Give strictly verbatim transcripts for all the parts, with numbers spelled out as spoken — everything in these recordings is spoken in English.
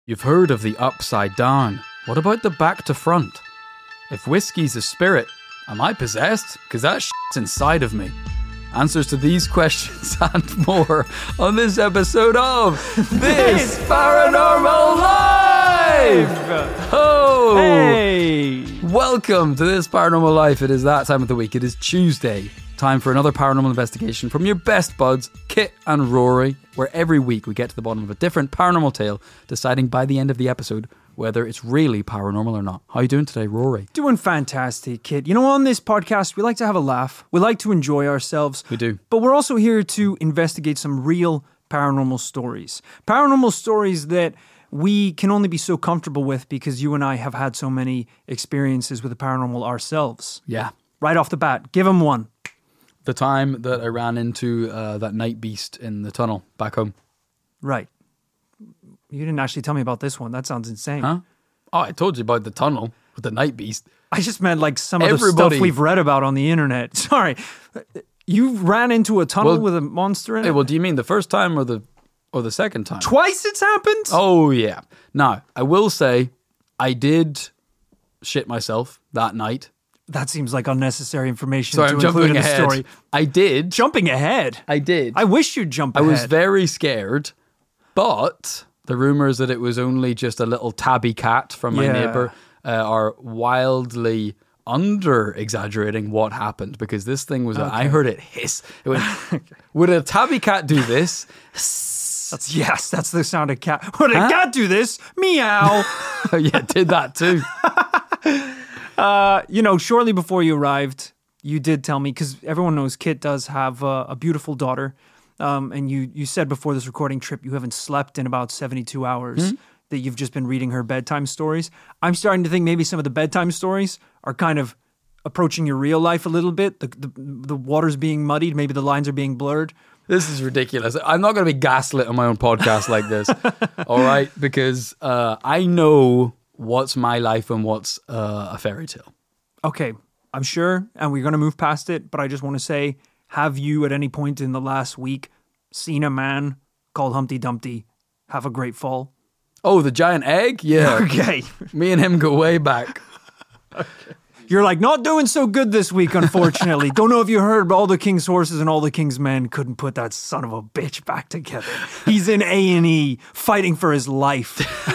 You've heard of the upside down. What about the back to front? If whiskey's a spirit, am I possessed? Because that shit's inside of me. Answers to these questions and more on this episode of This Paranormal Life! Oh! Hey! Welcome to This Paranormal Life. It is that time of the week. It is Tuesday. Time for another paranormal investigation from your best buds, Kit and Rory, where every week we get to the bottom of a different paranormal tale, deciding by the end of the episode whether it's really paranormal or not. How are you doing today, Rory? Doing fantastic, Kit. You know, on this podcast, we like to have a laugh. We like to enjoy ourselves. We do. But we're also here to investigate some real paranormal stories. Paranormal stories that we can only be so comfortable with because you and I have had so many experiences with the paranormal ourselves. Yeah. Right off the bat, give them one. The time that I ran into uh, that night beast in the tunnel back home. Right. You didn't actually tell me about this one. That sounds insane. Huh? Oh, I told you about the tunnel with the night beast. I just meant like some of the Everybody- stuff we've read about on the internet. Sorry. You ran into a tunnel Well, with a monster in it? Hey, well, do you mean the first time or the or the second time? Twice it's happened? Oh, yeah. Now, I will say I did shit myself that night. That seems like unnecessary information Sorry, to I'm include jumping in the ahead. story. I did. Jumping ahead? I did. I wish you'd jump I ahead. was very scared, but the rumors that it was only just a little tabby cat from my Yeah. neighbor uh, are wildly under exaggerating what happened, because this thing was, I heard it hiss. It went, would a tabby cat do this? That's, yes, that's the sound of cat. Would Huh? a cat do this? Meow. Yeah, did that too. uh, you know, shortly before you arrived, you did tell me, because everyone knows Kit does have uh, a beautiful daughter. Um, and you, you said before this recording trip you haven't slept in about seventy-two hours, Hmm? that you've just been reading her bedtime stories. I'm starting to think maybe some of the bedtime stories are kind of approaching your real life a little bit. The, the, the water's being muddied. Maybe the lines are being blurred. This is ridiculous. I'm not going to be gaslit on my own podcast like this. All right? Because uh, I know what's my life and what's uh, a fairy tale. Okay, I'm sure, and we're going to move past it, but I just want to say, have you at any point in the last week seen a man called Humpty Dumpty have a great fall? Oh, the giant egg? Yeah. Okay. Me and him go way back. You're like, not doing so good this week, unfortunately. Don't know if you heard, but all the king's horses and all the king's men couldn't put that son of a bitch back together. He's in A and E fighting for his life.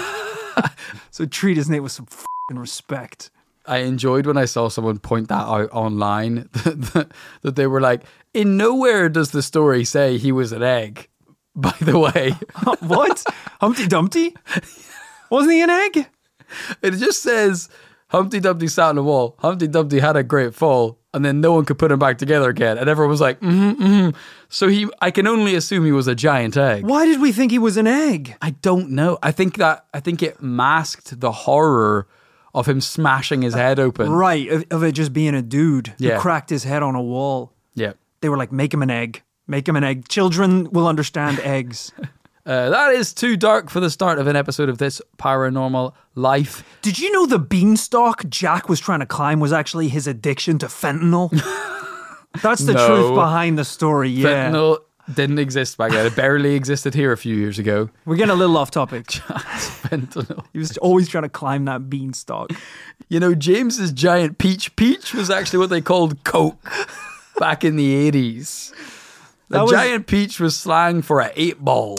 So treat his name with some f***ing respect. I enjoyed when I saw someone point that out online, that, that they were like, in nowhere does the story say he was an egg, by the way. What? Humpty Dumpty? Wasn't he an egg? It just says Humpty Dumpty sat on the wall, Humpty Dumpty had a great fall, and then no one could put him back together again. And everyone was like, mm-hmm, mm-hmm. So he, I can only assume he was a giant egg. Why did we think he was an egg? I don't know. I think that, I think it masked the horror of him smashing his head open. Right, of, of it just being a dude Yeah. who cracked his head on a wall. Yeah. They were like, make him an egg. Make him an egg. Children will understand eggs. Uh, that is too dark for the start of an episode of This Paranormal Life. Did you know the beanstalk Jack was trying to climb was actually his addiction to fentanyl? That's the No. truth behind the story, yeah. Fentanyl didn't exist back then. It barely existed here a few years ago. We're getting a little off topic. Fentanyl. He was always trying to climb that beanstalk. You know, James's giant peach peach was actually what they called Coke back in the eighties. That A was- giant peach was slang for an eight ball.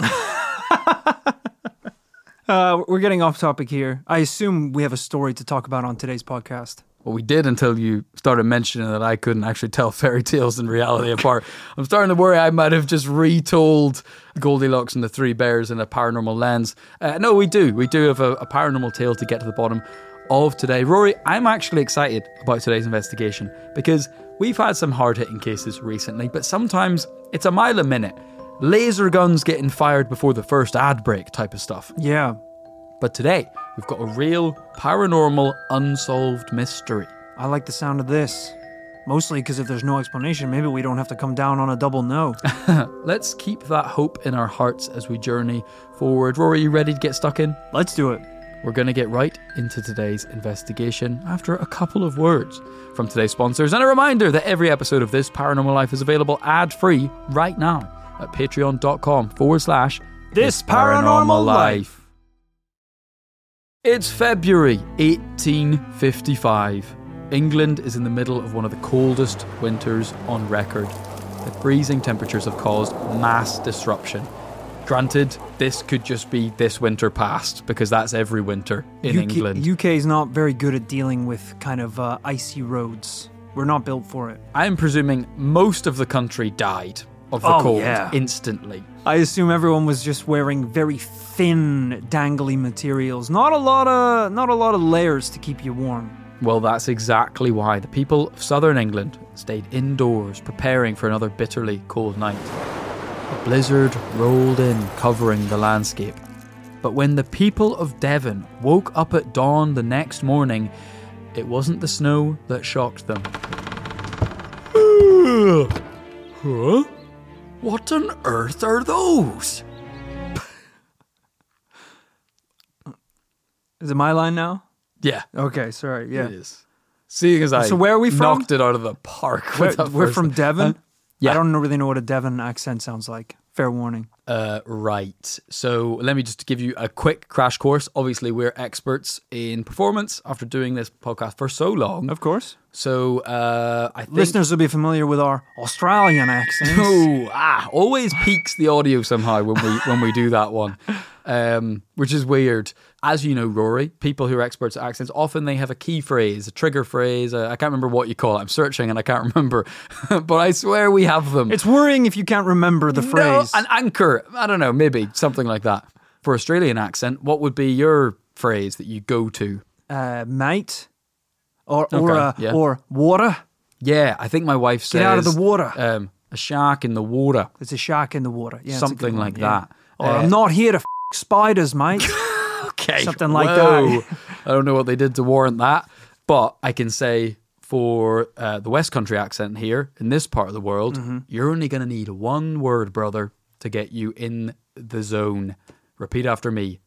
Uh, we're getting off topic here. I assume we have a story to talk about on today's podcast. Well, we did until you started mentioning that I couldn't actually tell fairy tales and reality apart. I'm starting to worry I might have just retold Goldilocks and the Three Bears in a paranormal lens. Uh, no, we do. We do have a, a paranormal tale to get to the bottom of today. Rory, I'm actually excited about today's investigation because we've had some hard-hitting cases recently, but sometimes it's a mile a minute. Laser guns getting fired before the first ad break type of stuff. Yeah. But today, we've got a real paranormal unsolved mystery. I like the sound of this. Mostly because if there's no explanation, maybe we don't have to come down on a double no. Let's keep that hope in our hearts as we journey forward. Rory, you ready to get stuck in? Let's do it. We're going to get right into today's investigation after a couple of words from today's sponsors. And a reminder that every episode of This Paranormal Life is available ad-free right now at patreon.com forward slash This Paranormal Life. It's February eighteen fifty-five. England is in the middle of one of the coldest winters on record. The freezing temperatures have caused mass disruption. Granted, this could just be this winter past, because that's every winter in U K, England. U K is not very good at dealing with kind of uh, icy roads. We're not built for it. I'm presuming most of the country died of the Oh, cold yeah. instantly. I assume everyone was just wearing very thin, dangly materials. Not a lot of, not a lot of layers to keep you warm. Well, that's exactly why the people of southern England stayed indoors, preparing for another bitterly cold night. A blizzard rolled in, covering the landscape. But when the people of Devon woke up at dawn the next morning, it wasn't the snow that shocked them. Huh? What on earth are those? Is it my line now? Yeah, Okay, sorry. Yeah. it is. Seeing as I So where are we from? knocked it out of the park. We're, with that we're first- from Devon. Huh? Yeah. I don't really know what a Devon accent sounds like. Fair warning. Uh, right. So let me just give you a quick crash course. Obviously, we're experts in performance after doing this podcast for so long. Of course. So uh, I think... Listeners will be familiar with our Australian accents. Oh, ah, always peaks the audio somehow when we when we do that one, um, which is weird. As you know, Rory, people who are experts at accents, often they have a key phrase, a trigger phrase. Uh, I can't remember what you call it. I'm searching and I can't remember. But I swear we have them. It's worrying if you can't remember the No, phrase. an anchor. I don't know, maybe something like that. For Australian accent, what would be your phrase that you go to? Uh, mate. Or or, Okay, uh, yeah. or water. Yeah, I think my wife says... Get out of the water. Um, a shark in the water. There's a shark in the water. Yeah, it's a good Something one, like yeah. that. Or Uh, I'm not here to f- spiders, mate. Okay. Something like Whoa. that. I don't know what they did to warrant that. But I can say for uh, the West Country accent here, in this part of the world, Mm-hmm. you're only going to need one word, brother, to get you in the zone. Repeat after me.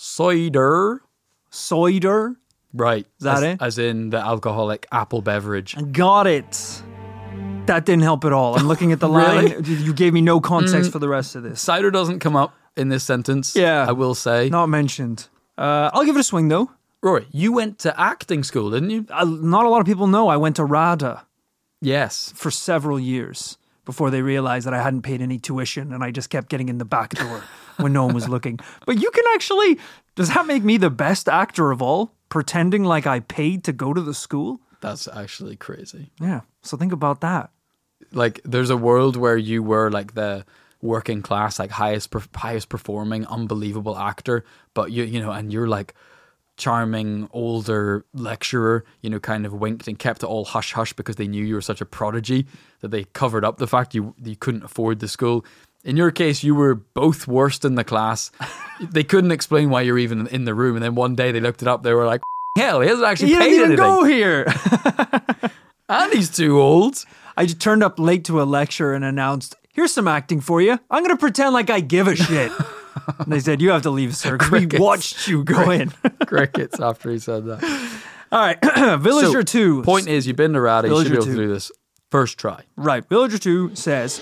Cider. Cider. Right. Is that as, it? As in the alcoholic apple beverage. Got it. That didn't help at all. I'm looking at the Really? line. You gave me no context for the rest of this. Cider doesn't come up in this sentence. Yeah. I will say. Not mentioned. Uh, I'll give it a swing, though. Rory, you went to acting school, didn't you? Uh, not a lot of people know I went to RADA Yes. for several years before they realized that I hadn't paid any tuition and I just kept getting in the back door when no one was looking. But you can actually... Does that make me the best actor of all? Pretending like I paid to go to the school? That's actually crazy. Yeah. So think about that. Like, there's a world where you were like the working class, like highest per- highest performing, unbelievable actor, but you you know, and you're like charming older lecturer, you know, kind of winked and kept it all hush hush because they knew you were such a prodigy that they covered up the fact you you couldn't afford the school. In your case, you were both worst in the class. They couldn't explain why you're even in the room, and then one day they looked it up. They were like, "Hell, he hasn't actually He paid didn't even anything, go here. and he's too old." I just turned up late to a lecture and announced, here's some acting for you. I'm going to pretend like I give a shit. And they said, you have to leave, sir, because we Crickets. watched you go in. Crickets after he said that. All right. Villager So, two. Point is, you've been to Rada, you should be Villager able to two. do this. First try. Right. Villager two says,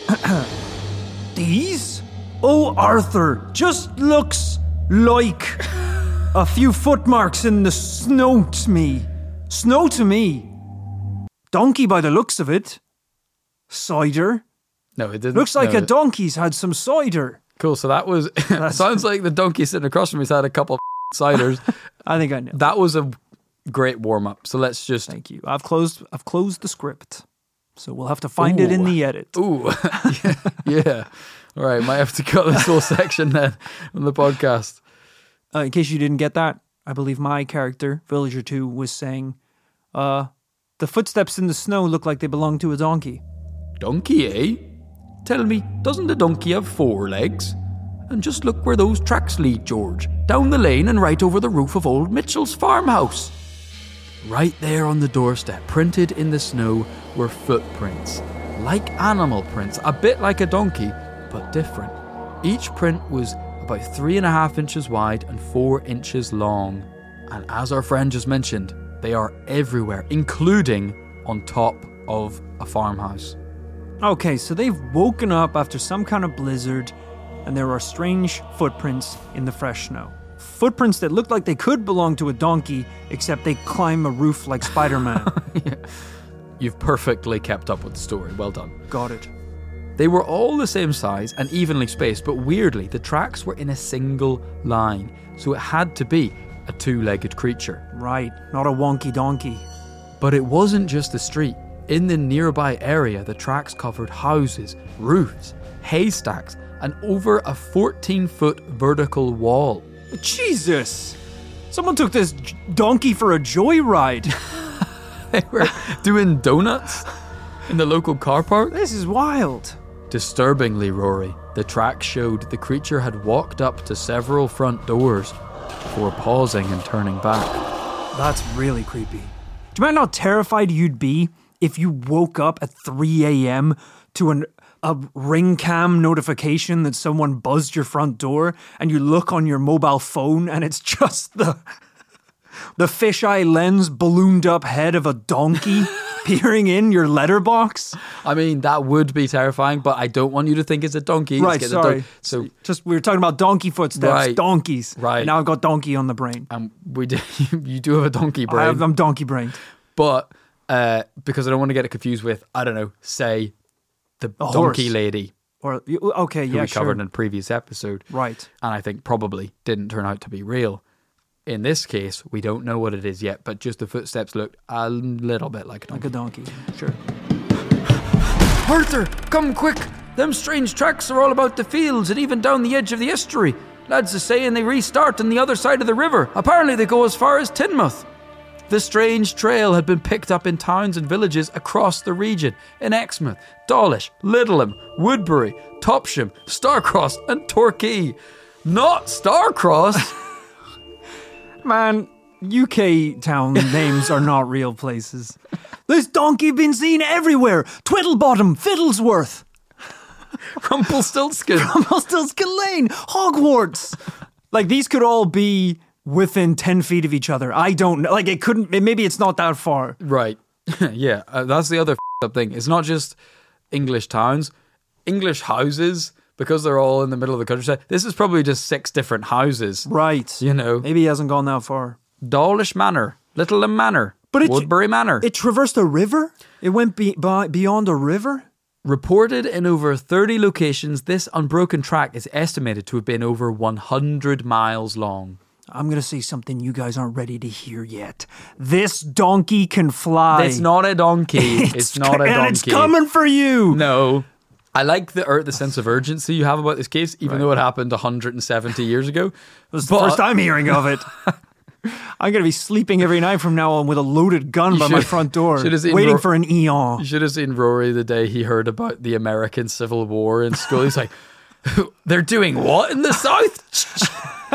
these? Oh, Arthur, just looks like a few footmarks in the snow to me. Snow to me. Donkey by the looks of it. Cider. No, it didn't. Looks like no. a donkey's had some cider. Cool, so that was... sounds like the donkey sitting across from me's had a couple of ciders. I think I know. That was a great warm-up, so let's just... Thank you. I've closed I've closed the script. So we'll have to find it in Ooh. the edit. Ooh, yeah, yeah. All right, might have to cut this whole section then on the podcast. Uh, in case you didn't get that, I believe my character, Villager two, was saying, uh, the footsteps in the snow look like they belong to a donkey. Donkey, eh? Tell me, doesn't a donkey have four legs? And just look where those tracks lead, George. Down the lane and right over the roof of old Mitchell's farmhouse. Right there on the doorstep, printed in the snow, were footprints. Like animal prints, a bit like a donkey, but different. Each print was about three and a half inches wide and four inches long. And as our friend just mentioned, they are everywhere, including on top of a farmhouse. Okay, so they've woken up after some kind of blizzard, and there are strange footprints in the fresh snow. footprints that looked like they could belong to a donkey, except they climb a roof like Spider-Man. Yeah. You've perfectly kept up with the story. Well done. Got it. They were all the same size and evenly spaced, but weirdly, the tracks were in a single line, so it had to be a two-legged creature. Right, not a wonky donkey. But it wasn't just the street. In the nearby area, the tracks covered houses, roofs, haystacks, and over a fourteen-foot vertical wall. Jesus! Someone took this j- donkey for a joyride. They were doing donuts in the local car park. This is wild. Disturbingly, Rory, the tracks showed the creature had walked up to several front doors before pausing and turning back. That's really creepy. Do you mind how terrified you'd be if you woke up at three a.m. to an, a ring cam notification that someone buzzed your front door and you look on your mobile phone and it's just the the fisheye lens ballooned up head of a donkey peering in your letterbox? I mean, that would be terrifying, but I don't want you to think it's a donkey. Right, It's sorry. a don- so, Just, we were talking about donkey footsteps, Right. donkeys. Right. And now I've got donkey on the brain. um, we do, you do have a donkey brain, I have, I'm donkey brained. but uh, because I don't want to get it confused with, I don't know, say the A donkey horse. lady Or okay, who yeah, we sure. covered in a previous episode, Right. and I think probably didn't turn out to be real. In this case, we don't know what it is yet, but just the footsteps looked a little bit like a Like donkey. a donkey. Sure. Arthur, come quick! Them strange tracks are all about the fields and even down the edge of the estuary. Lads are saying they restart on the other side of the river. Apparently they go as far as Teignmouth. The strange trail had been picked up in towns and villages across the region, in Exmouth, Dawlish, Littleham, Woodbury, Topsham, Starcross and Torquay. Not Starcross! Man, U K town names are not real places. This donkey been seen everywhere. Twiddlebottom, Fiddlesworth, Rumpelstiltskin. Rumpelstiltskin Lane, Hogwarts. Like, these could all be within ten feet of each other. I don't know. Like, it couldn't, maybe it's not that far. Right. Yeah, uh, that's the other f***ed up thing. It's not just English towns, English houses, because they're all in the middle of the countryside. This is probably just six different houses. Right. You know, Maybe he hasn't gone that far. Dawlish Manor, Littleham Manor, But it- Woodbury Manor. It traversed a river? It went be- by- beyond a river? Reported in over thirty locations, this unbroken track is estimated to have been over one hundred miles long. I'm going to say something you guys aren't ready to hear yet. This donkey can fly. It's not a donkey. It's, not a donkey. And it's coming for you. No. I like the ur- the sense of urgency you have about this case, even Right. though it happened one hundred seventy years ago. It was the first I'm hearing of it. I'm going to be sleeping every night from now on with a loaded gun You by my should- front door, should have seen waiting Ro- for an eon. You should have seen Rory the day he heard about the American Civil War in school. He's like, they're doing what in the South?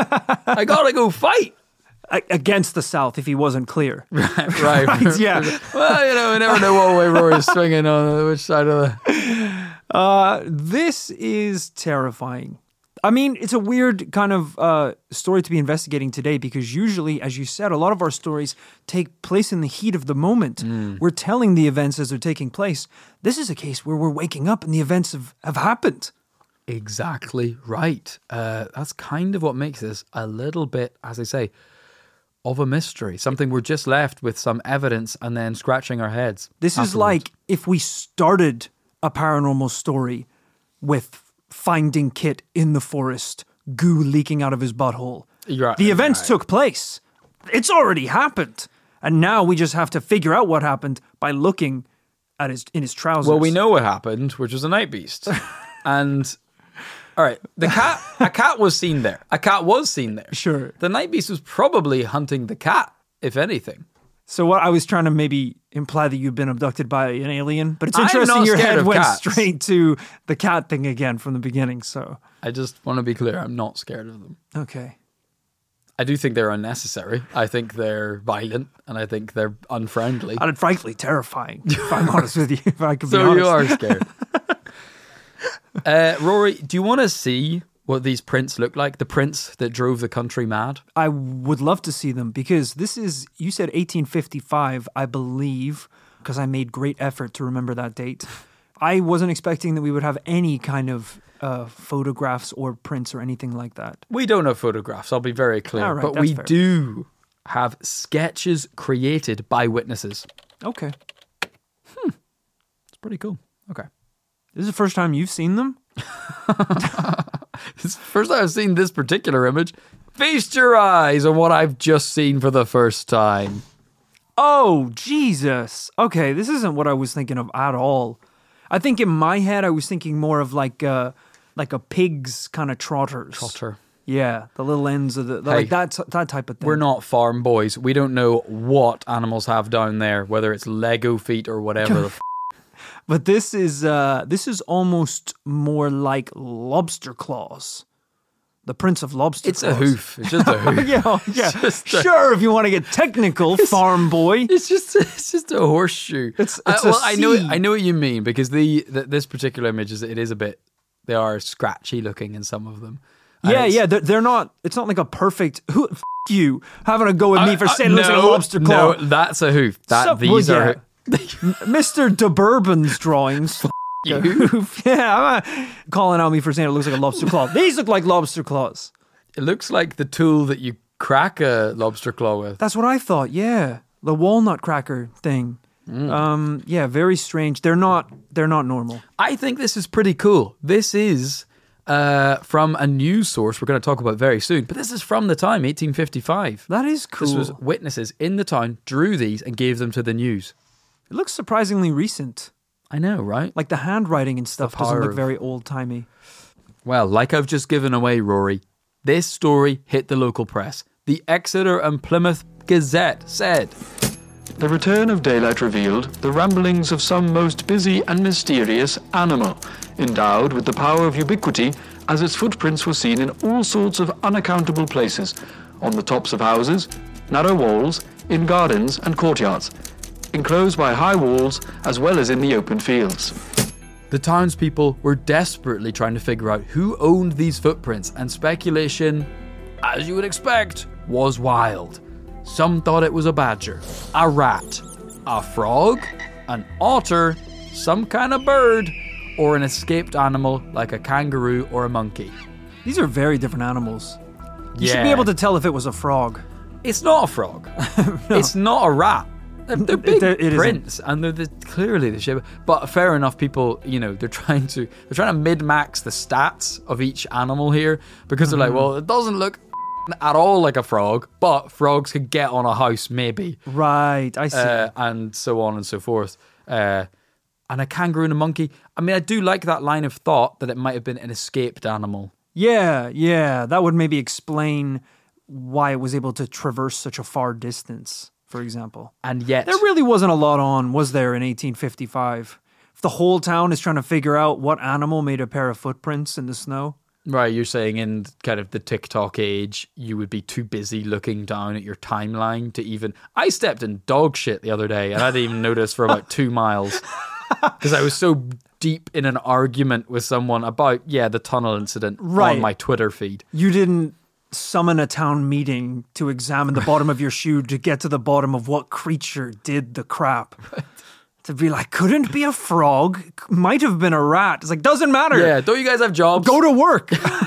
I gotta go fight. A- against the South, if he wasn't clear. Right, right. Right, yeah. Well, you know, we never know what way Rory's swinging on which side of the... Uh, this is terrifying. I mean, it's a weird kind of uh, story to be investigating today because usually, as you said, a lot of our stories take place in the heat of the moment. We're telling the events as they're taking place. This is a case where we're waking up and the events have, have happened. Exactly right. Uh, that's kind of what makes this a little bit, as I say, of a mystery. Something we're just left with some evidence and then scratching our heads. This is afterwards. like if we started a paranormal story with finding Kit in the forest, goo leaking out of his butthole. You're right, The events right. took place. It's already happened. And now we just have to figure out what happened by looking at his in his trousers. Well, we know what happened, which was a night beast. And all right, the cat, a cat was seen there. A cat was seen there. Sure. The night beast was probably hunting the cat, if anything. So what I was trying to maybe imply that you've been abducted by an alien, but it's I'm interesting not your scared head of went cats. straight to the cat thing again from the beginning. So I just want to be clear, I'm not scared of them. okay. I do think they're unnecessary. I think they're violent, and I think they're unfriendly. And frankly terrifying, if I'm honest with you, if I can be So honest. you are scared. uh, Rory, do you want to see what these prints look like? The prints that drove the country mad? I would love to see them because this is, you said eighteen fifty-five, I believe, because I made great effort to remember that date. I wasn't expecting that we would have any kind of uh, photographs or prints or anything like that. We don't have photographs, I'll be very clear. All right, but that's we fair. do have sketches created by witnesses. Okay. It's pretty cool. Okay. This is the first time you've seen them? It's the first time I've seen this particular image. Feast your eyes on what I've just seen for the first time. Oh, Jesus. Okay, this isn't what I was thinking of at all. I think in my head, I was thinking more of like a, like a pig's kind of trotters. Trotter. Yeah, the little ends of the, the Hey, like that, that type of thing. We're not farm boys. We don't know what animals have down there, whether it's Lego feet or whatever the f- But this is uh, this is almost more like lobster claws. The Prince of Lobster It's Claws. a hoof. It's just a hoof. yeah, oh, yeah. just a- Sure, if you want to get technical, farm boy. It's just it's just a horseshoe. It's- Uh, it's a well, I know C. I know what you mean because the, the this particular image is it is a bit they are scratchy looking in some of them. And Yeah, it's- yeah, they're, they're not. It's not like a perfect. Who f- you having a go with me for Uh, saying uh, it looks like a no, lobster claw? No, that's a hoof. That So- these well, are yeah. Mister De Bourbon's drawings. you. Hoof. Yeah, I'm uh, calling out me for saying it looks like a lobster claw. These look like lobster claws. It looks like the tool that you crack a lobster claw with. That's what I thought. Yeah, the walnut cracker thing. Um, yeah, very strange. They're not. They're not normal. I think this is pretty cool. This is uh, from a news source we're going to talk about very soon, but this is from the time, eighteen fifty-five. That is cool. This was witnesses in the town drew these and gave them to the news. It looks surprisingly recent. I know, right? Like the handwriting and stuff doesn't power look of- very old timey. Well, like I've just given away, Rory, this story hit the local press. The Exeter and Plymouth Gazette said, The return of daylight revealed the ramblings of some most busy and mysterious animal, endowed with the power of ubiquity, as its footprints were seen in all sorts of unaccountable places, on the tops of houses, narrow walls, in gardens and courtyards, enclosed by high walls as well as in the open fields. the townspeople were desperately trying to figure out who owned these footprints, and speculation, as you would expect, was wild. Some thought it was a badger, a rat, a frog, an otter, some kind of bird, or an escaped animal like a kangaroo or a monkey. These are very different animals. You should Yeah. be able to tell if it was a frog. It's not a frog. It's not a rat. They're, they're big There- it isn't. prints, and they're the, clearly the shape. But fair enough, people, you know, they're trying to they're trying to mid max the stats of each animal here because they're Mm-hmm. like, well, it doesn't look at all like a frog, but frogs could get on a house maybe, Right, I see. uh, and so on and so forth. Uh, and a kangaroo and a monkey. I mean, I do like that line of thought that it might have been an escaped animal. yeah, yeah. That would maybe explain why it was able to traverse such a far distance, for example. And yet, There really wasn't a lot on, was there, in eighteen fifty-five? If the whole town is trying to figure out what animal made a pair of footprints in the snow. right, you're saying in kind of the TikTok age, you would be too busy looking down at your timeline to even... I stepped in dog shit the other day and I didn't even notice for about two miles because I was so deep in an argument with someone about, yeah, the tunnel incident Right. on my Twitter feed. You didn't summon a town meeting to examine the bottom of your shoe to get to the bottom of what creature did the crap. To be like, couldn't be a frog, might have been a rat. It's like, doesn't matter. Yeah, don't you guys have jobs? Go to work.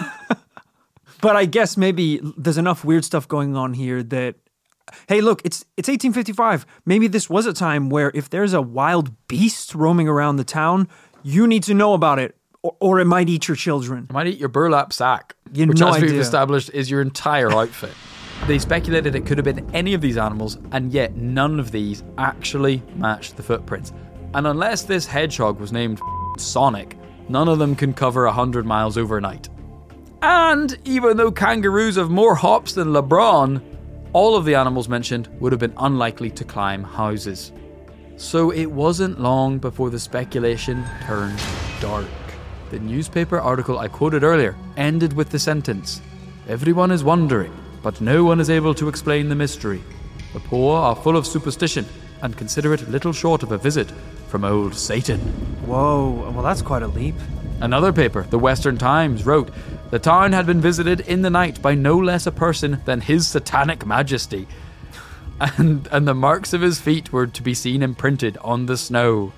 But I guess maybe there's enough weird stuff going on here that, hey, look, it's it's eighteen fifty-five. Maybe this was a time where if there's a wild beast roaming around the town, you need to know about it, or, or it might eat your children. might eat your burlap sack, You which, no as we've idea. established, is your entire outfit. They speculated it could have been any of these animals, and yet none of these actually matched the footprints. And unless this hedgehog was named Sonic, none of them can cover one hundred miles overnight. And even though kangaroos have more hops than LeBron, all of the animals mentioned would have been unlikely to climb houses. So it wasn't long before the speculation turned dark. The newspaper article I quoted earlier ended with the sentence, "Everyone is wondering, but no one is able to explain the mystery. The poor are full of superstition and consider it little short of a visit from old Satan." Whoa, well, that's quite a leap. Another paper, the Western Times, wrote, "The town had been visited in the night by no less a person than His Satanic Majesty, and, and the marks of his feet were to be seen imprinted on the snow."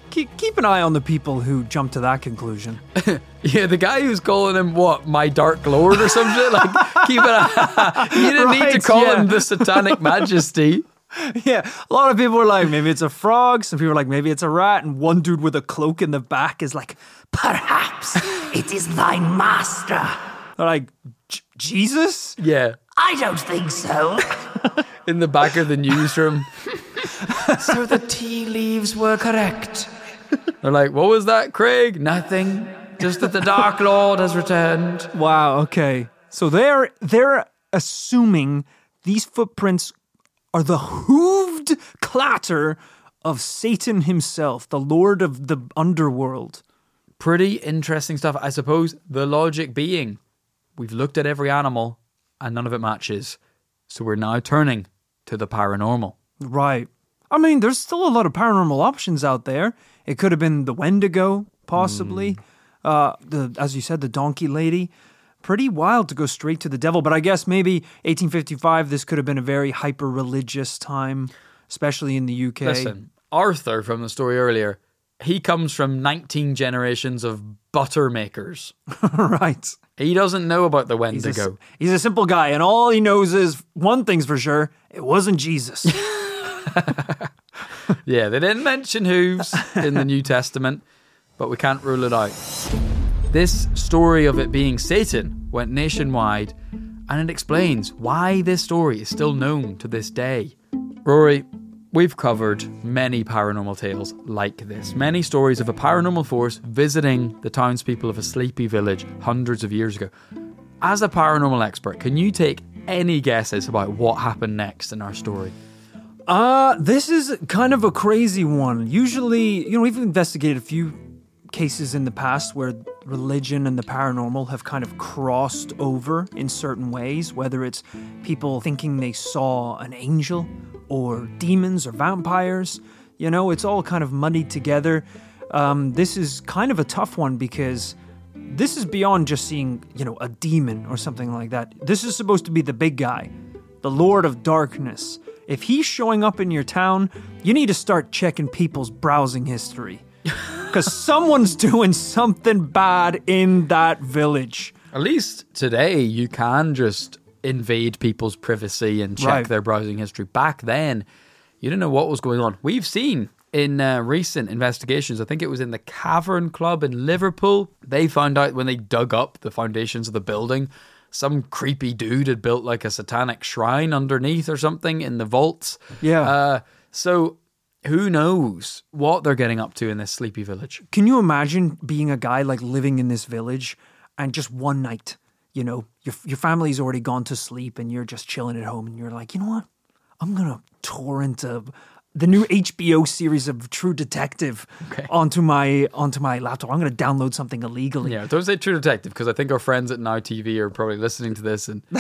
keep, keep an eye on the people who jump to that conclusion. Yeah, the guy who's calling him, what, my Dark Lord or some shit? Like, keep an eye. You didn't need to Right, call yeah. him the Satanic Majesty. Yeah, a lot of people were like, maybe it's a frog. Some people were like, maybe it's a rat. And one dude with a cloak in the back is like, Perhaps it is thy master. they're like, "J- Jesus? Yeah, I don't think so. in the back of the newsroom. So the tea leaves were correct. They're like, what was that, Craig? Nothing. Just that the Dark Lord has returned. Wow, okay. So they're they're assuming these footprints are the hooved clatter of Satan himself, the Lord of the underworld. Pretty interesting stuff. I suppose the logic being, we've looked at every animal and none of it matches. So we're now turning to the paranormal. Right. I mean, there's still a lot of paranormal options out there. It could have been the Wendigo, possibly. Uh, the as you said, the donkey lady. Pretty wild to go straight to the devil. But I guess maybe eighteen fifty-five, this could have been a very hyper-religious time, especially in the U K. Listen, Arthur from the story earlier, he comes from nineteen generations of butter makers. Right. He doesn't know about the He's a, Wendigo. he's a simple guy, and all he knows is one thing's for sure: it wasn't Jesus. Yeah, they didn't mention hooves in the New Testament, but we can't rule it out. This story of it being Satan went nationwide, and it explains why this story is still known to this day. Rory, we've covered many paranormal tales like this. Many stories of a paranormal force visiting the townspeople of a sleepy village hundreds of years ago. As a paranormal expert, can you take any guesses about what happened next in our story? Uh, this is kind of a crazy one. Usually, you know, we've investigated a few cases in the past where religion and the paranormal have kind of crossed over in certain ways, whether it's people thinking they saw an angel or demons or vampires. You know, it's all kind of muddied together. Um, this is kind of a tough one because this is beyond just seeing, you know, a demon or something like that. This is supposed to be the big guy, the Lord of Darkness. If he's showing up in your town, you need to start checking people's browsing history. Because someone's doing something bad in that village. At least today you can just invade people's privacy and check Right. their browsing history. Back then, you didn't know what was going on. We've seen in uh, recent investigations, I think it was in the Cavern Club in Liverpool, they found out when they dug up the foundations of the building, some creepy dude had built like a satanic shrine underneath or something in the vaults. Yeah. Uh, so who knows what they're getting up to in this sleepy village? Can you imagine being a guy like living in this village and just one night, you know, your your family's already gone to sleep and you're just chilling at home and you're like, you know what? I'm going to torrent a, the new H B O series of True Detective Okay. onto my onto my laptop. I'm going to download something illegally. Yeah, don't say True Detective because I think our friends at Now T V are probably listening to this and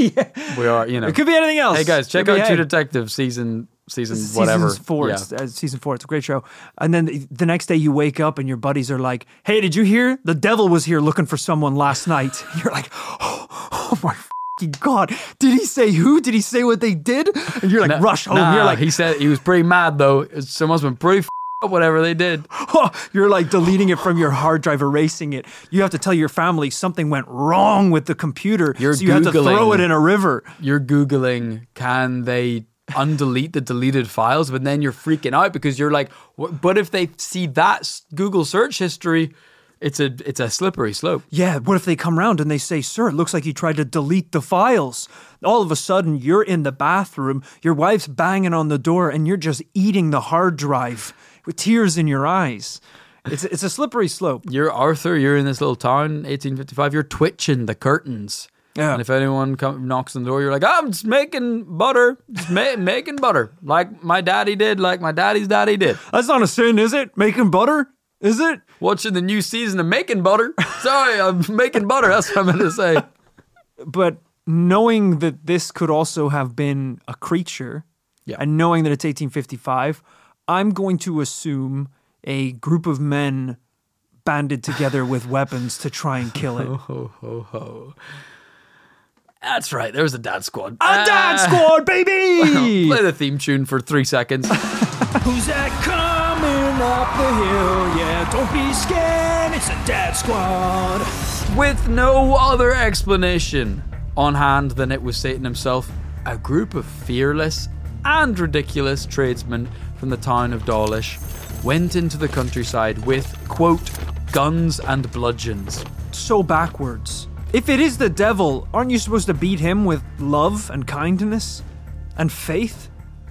we are, you know. It could be anything else. Hey guys, check Could be, out hey, True Detective season season Season whatever. four. Yeah. It's, uh, season four. It's a great show. And then the, the next day you wake up and your buddies are like, "Hey, did you hear? The devil was here looking for someone last night." You're like, "Oh, oh my fucking god! Did he say who? Did he say what they did?" And you're like, No, rush home. nah, You're like, he said he was pretty mad though. Someone's been pretty f- up whatever they did. you're like deleting it from your hard drive, erasing it. You have to tell your family something went wrong with the computer, You're so you have to throw Googling. it in a river. You're Googling, can they undelete the deleted files? But then you're freaking out because you're like, what, but if they see that s- Google search history, it's a it's a slippery slope. Yeah, what if they come around and they say, "Sir, it looks like you tried to delete the files." All of a sudden, you're in the bathroom, your wife's banging on the door, and you're just eating the hard drive with tears in your eyes. It's it's a slippery slope. You're Arthur, you're in this little town, eighteen fifty-five, you're twitching the curtains. Yeah. And if anyone come, knocks on the door, you're like, I'm just making butter, just ma- making butter, like my daddy did, like my daddy's daddy did. That's not a sin, is it? Making butter? Is it? Watching the new season of Making Butter. Sorry, I'm making butter. That's what I'm going to say. But knowing that this could also have been a creature, Yeah. and knowing that it's eighteen fifty-five, I'm going to assume a group of men banded together with weapons to try and kill it. Ho, ho, ho. That's right. There's a dad squad. A dad Ah. squad, baby! Play the theme tune for three seconds. Who's that coming up the hill. Yeah, don't be scared. It's a dad squad. With no other explanation on hand than it was Satan himself, a group of fearless and ridiculous tradesmen from the town of Dawlish went into the countryside with, quote, guns and bludgeons. So backwards. If it is the devil, aren't you supposed to beat him with love and kindness and faith?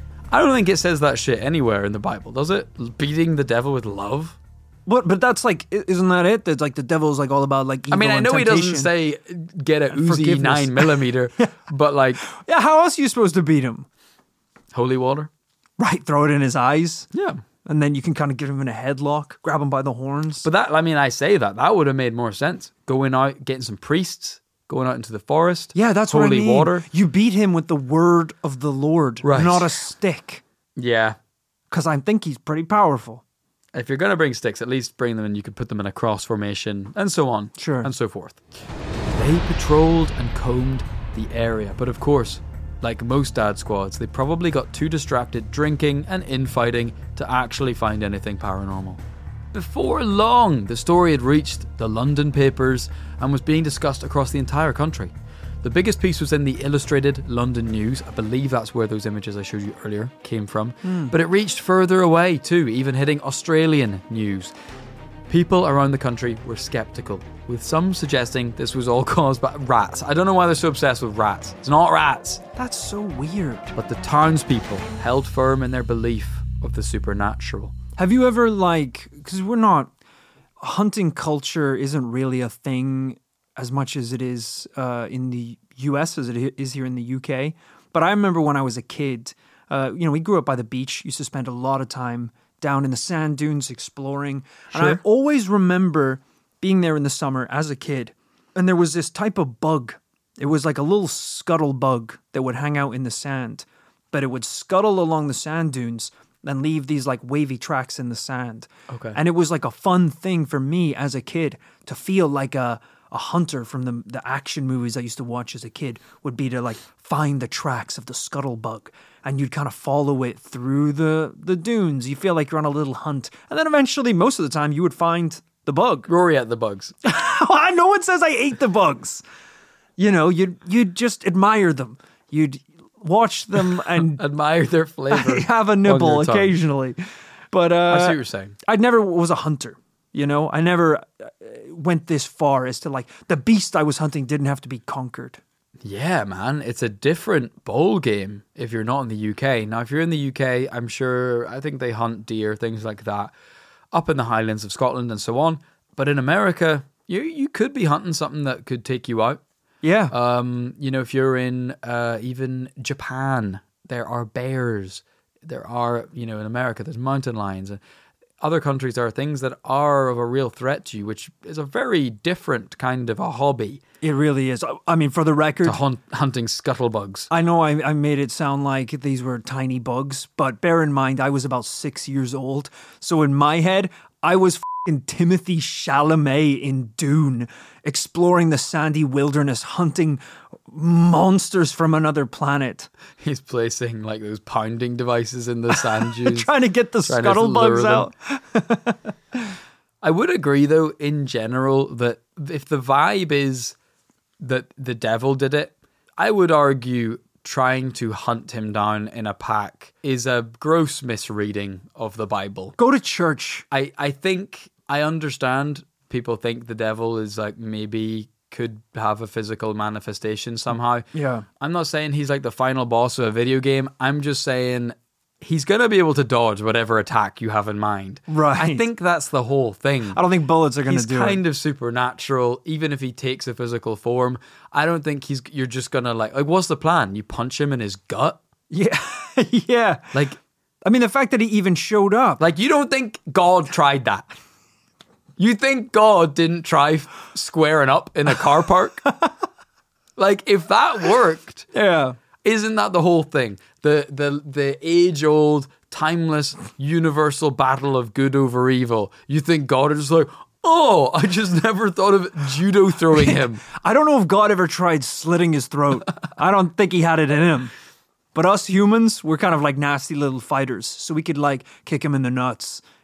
I don't think it says that shit anywhere in the Bible, does it? Beating the devil with love? But but that's like, isn't that it? That's like the devil's like all about like evil I mean, I and know he temptation. doesn't say get a Uzi Forgiveness. nine millimeter, but like Yeah, how else are you supposed to beat him? holy water. Right, throw it in his eyes. Yeah. And then you can kind of get him in a headlock, grab him by the horns. But that, I mean, I say that, that would have made more sense. Going out, getting some priests, going out into the forest. yeah, that's holy what I mean. water. You beat him with the word of the Lord, Right. not a stick. Yeah. Because I think he's pretty powerful. If you're going to bring sticks, at least bring them and you could put them in a cross formation and so on. Sure. And so forth. They patrolled and combed the area. But of course, like most dad squads, they probably got too distracted drinking and infighting to actually find anything paranormal. Before long, the story had reached the London papers and was being discussed across the entire country. The biggest piece was in the Illustrated London News. I believe that's where those images I showed you earlier came from. Mm. But it reached further away too, even hitting Australian news. People around the country were skeptical, with some suggesting this was all caused by rats. I don't know why they're so obsessed with rats. It's not rats. That's so weird. But the townspeople held firm in their belief of the supernatural. Have you ever, like, because we're not, hunting culture isn't really a thing as much as it is uh, in the U S as it is here in the U K. But I remember when I was a kid, uh, you know, we grew up by the beach, used to spend a lot of time down in the sand dunes exploring. Sure. And I always remember being there in the summer as a kid. And there was this type of bug. It was like a little scuttle bug that would hang out in the sand. But it would scuttle along the sand dunes and leave these like wavy tracks in the sand. Okay. And it was like a fun thing for me as a kid to feel like a, a hunter from the, the action movies I used to watch as a kid would be to like find the tracks of the scuttlebug. And you'd kind of follow it through the, the dunes. You feel like you're on a little hunt. And then eventually, most of the time, you would find the bug. Rory ate the bugs. No one says I ate the bugs. You know, you'd, you'd just admire them. You'd watch them and admire their flavor. have a nibble occasionally. But uh, I see what you're saying. I never was a hunter. You know, I never went this far as to like the beast I was hunting didn't have to be conquered. Yeah, man, it's a different bowl game if you're not in the U K. Now, if you're in the U K, I'm sure, I think they hunt deer, things like that, up in the Highlands of Scotland and so on. But in America, you you could be hunting something that could take you out. Yeah. Um, you know, if you're in uh, even Japan, there are bears. There are, you know, in America, there's mountain lions. Other countries, there are things that are of a real threat to you, which is a very different kind of a hobby. It really is. I mean, for the record, to hunt, hunting scuttlebugs. I know I, I made it sound like these were tiny bugs, but bear in mind, I was about six years old. So in my head, I was f***ing Timothy Chalamet in Dune, exploring the sandy wilderness, hunting monsters from another planet. He's placing like those pounding devices in the sand dunes. Trying to get the scuttlebugs out. I would agree, though, in general, that if the vibe is that the devil did it, I would argue trying to hunt him down in a pack is a gross misreading of the Bible. Go to church. I, I think, I understand people think the devil is like maybe could have a physical manifestation somehow. Yeah. I'm not saying he's like the final boss of a video game. I'm just saying he's going to be able to dodge whatever attack you have in mind. Right. I think that's the whole thing. I don't think bullets are going to do it. He's kind of supernatural, even if he takes a physical form. I don't think he's. You're just going to like, like, what's the plan? You punch him in his gut? Yeah. Yeah. Like, I mean, the fact that he even showed up. Like, you don't think God tried that? You think God didn't try f- squaring up in a car park? Like, if that worked, yeah, isn't that the whole thing? The the the age-old, timeless, universal battle of good over evil. You think God is just like, oh, I just never thought of judo throwing him. I don't know if God ever tried slitting his throat. I don't think he had it in him. But us humans, we're kind of like nasty little fighters. So we could like kick him in the nuts,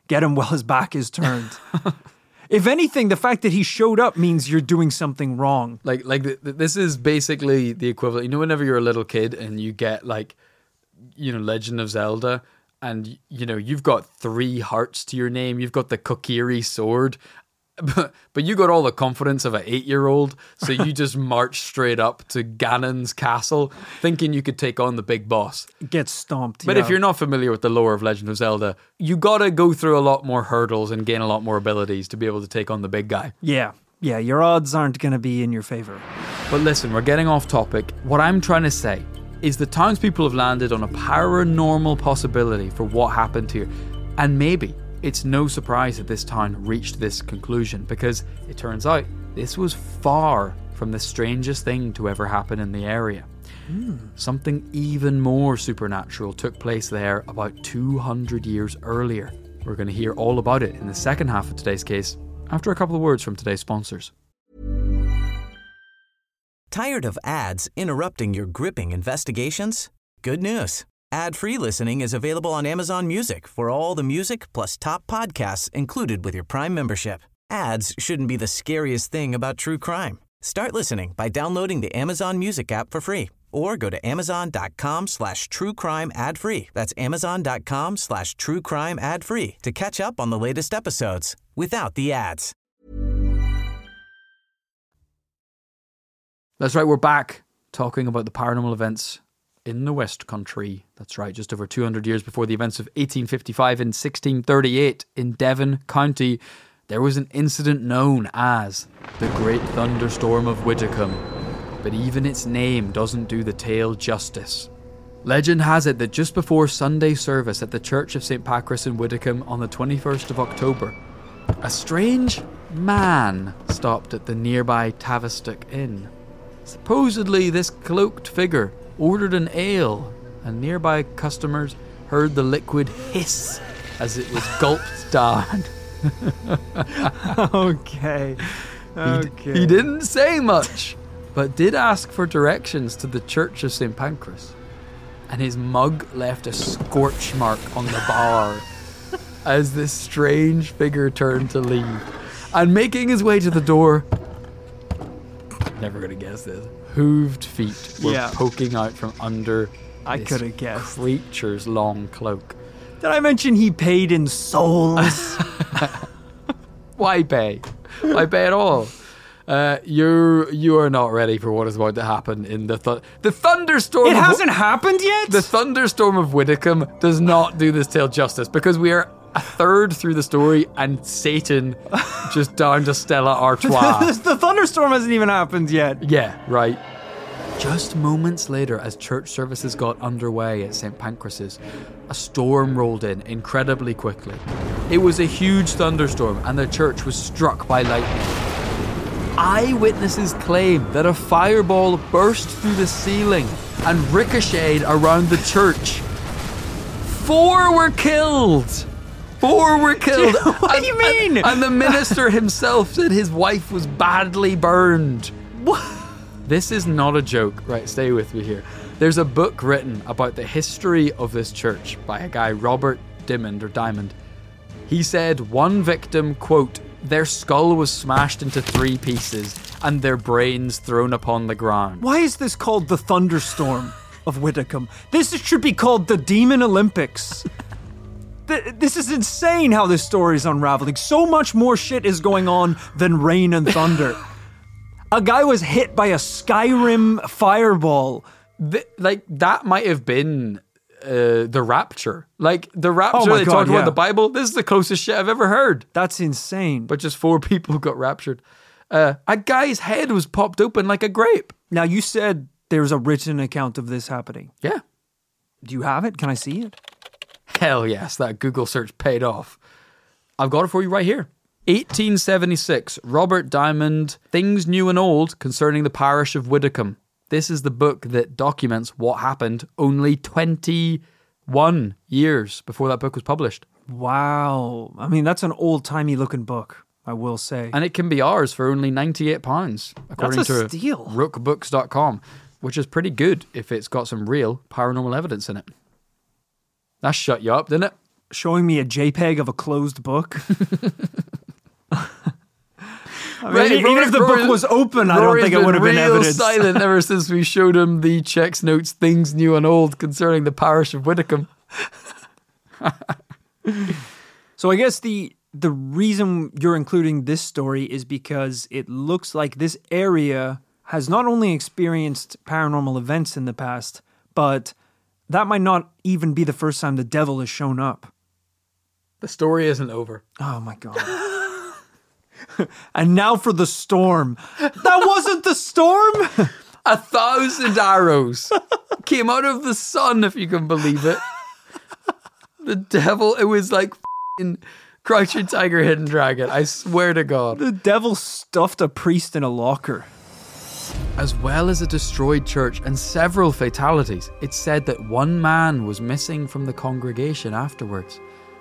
get him while his back is turned. If anything, the fact that he showed up means you're doing something wrong. Like, like th- th- this is basically the equivalent. You know, whenever you're a little kid and you get like, you know, Legend of Zelda, and you know you've got three hearts to your name. You've got the Kokiri sword, but but you got all the confidence of an eight-year-old. So you just march straight up to Ganon's castle, thinking you could take on the big boss. Get stomped. But yeah. if you're not familiar with the lore of Legend of Zelda, you gotta go through a lot more hurdles and gain a lot more abilities to be able to take on the big guy. Yeah, yeah, your odds aren't going to be in your favor. But listen, we're getting off topic. What I'm trying to say is the townspeople have landed on a paranormal possibility for what happened here. And maybe it's no surprise that this town reached this conclusion, because it turns out this was far from the strangest thing to ever happen in the area. Mm. Something even more supernatural took place there about two hundred years earlier. We're going to hear all about it in the second half of today's case, after a couple of words from today's sponsors. Tired of ads interrupting your gripping investigations? Good news. Ad-free listening is available on Amazon Music for all the music plus top podcasts included with your Prime membership. Ads shouldn't be the scariest thing about true crime. Start listening by downloading the Amazon Music app for free or go to amazon.com slash true crime ad free. That's amazon.com slash true crime ad free to catch up on the latest episodes without the ads. That's right, we're back talking about the paranormal events in the West Country. That's right, just over two hundred years before the events of eighteen fifty-five and sixteen thirty-eight in Devon County, there was an incident known as the Great Thunderstorm of Widdicombe. But even its name doesn't do the tale justice. Legend has it that just before Sunday service at the Church of Saint Pancras in Widdicombe on the twenty-first of October, a strange man stopped at the nearby Tavistock Inn. Supposedly, this cloaked figure ordered an ale, and nearby customers heard the liquid hiss as it was gulped down. okay. Okay. He, d- he didn't say much, but did ask for directions to the Church of Saint Pancras. And his mug left a scorch mark on the bar as this strange figure turned to leave. And making his way to the door, never gonna guess this, hooved feet were Yeah. poking out from under I this could have guessed. creature's long cloak. Did I mention he paid in souls? Why pay? Why pay at all? Uh, you you are not ready for what is about to happen in the th- the thunderstorm. It of hasn't happened yet? The thunderstorm of Widdicombe does not do this tale justice, because we are a third through the story and Satan just down to Stella Artois. the thunderstorm hasn't even happened yet. Yeah, right. Just moments later, as church services got underway at Saint Pancras', a storm rolled in incredibly quickly. It was a huge thunderstorm, and the church was struck by lightning. Eyewitnesses claim that a fireball burst through the ceiling and ricocheted around the church. Four were killed! Four were killed! What and, do you mean? And, and the minister himself said his wife was badly burned. What? This is not a joke. Right, stay with me here. There's a book written about the history of this church by a guy, Robert Diamond, or Diamond. He said one victim, quote, their skull was smashed into three pieces and their brains thrown upon the ground. Why is this called the thunderstorm of Widdicombe? This should be called the Demon Olympics. Th- this is insane how this story is unraveling. So much more shit is going on than rain and thunder. A guy was hit by a Skyrim fireball. Th- like, that might have been uh, the rapture. Like, the rapture Oh my they God, talked about yeah. in the Bible, this is the closest shit I've ever heard. That's insane. But just four people got raptured. Uh, a guy's head was popped open like a grape. Now, you said there's a written account of this happening. Yeah. Do you have it? Can I see it? Hell yes, that Google search paid off. I've got it for you right here. eighteen seventy-six, Robert Diamond, Things New and Old Concerning the Parish of Widdicombe. This is the book that documents what happened only twenty-one years before that book was published. Wow. I mean, that's an old-timey looking book, I will say. And it can be ours for only ninety-eight pounds, according That's a to steal. rook books dot com, which is pretty good if it's got some real paranormal evidence in it. That shut you up, didn't it? showing me a JPEG of a closed book. I mean, Right, even Rory- if the Rory- book was open, I don't Rory's think it would have been real evidence. silent ever since we showed him the checks notes, things new and old concerning the parish of Whitcomb. So I guess the the reason you're including this story is because it looks like this area has not only experienced paranormal events in the past, but that might not even be the first time the devil has shown up. The story isn't over. Oh my God. And now for the storm. That wasn't the storm? A thousand arrows came out of the sun, if you can believe it. The devil, it was like f***ing Crouching Tiger, Hidden Dragon. I swear to God. The devil stuffed a priest in a locker. As well as a destroyed church and several fatalities, it's said that one man was missing from the congregation afterwards.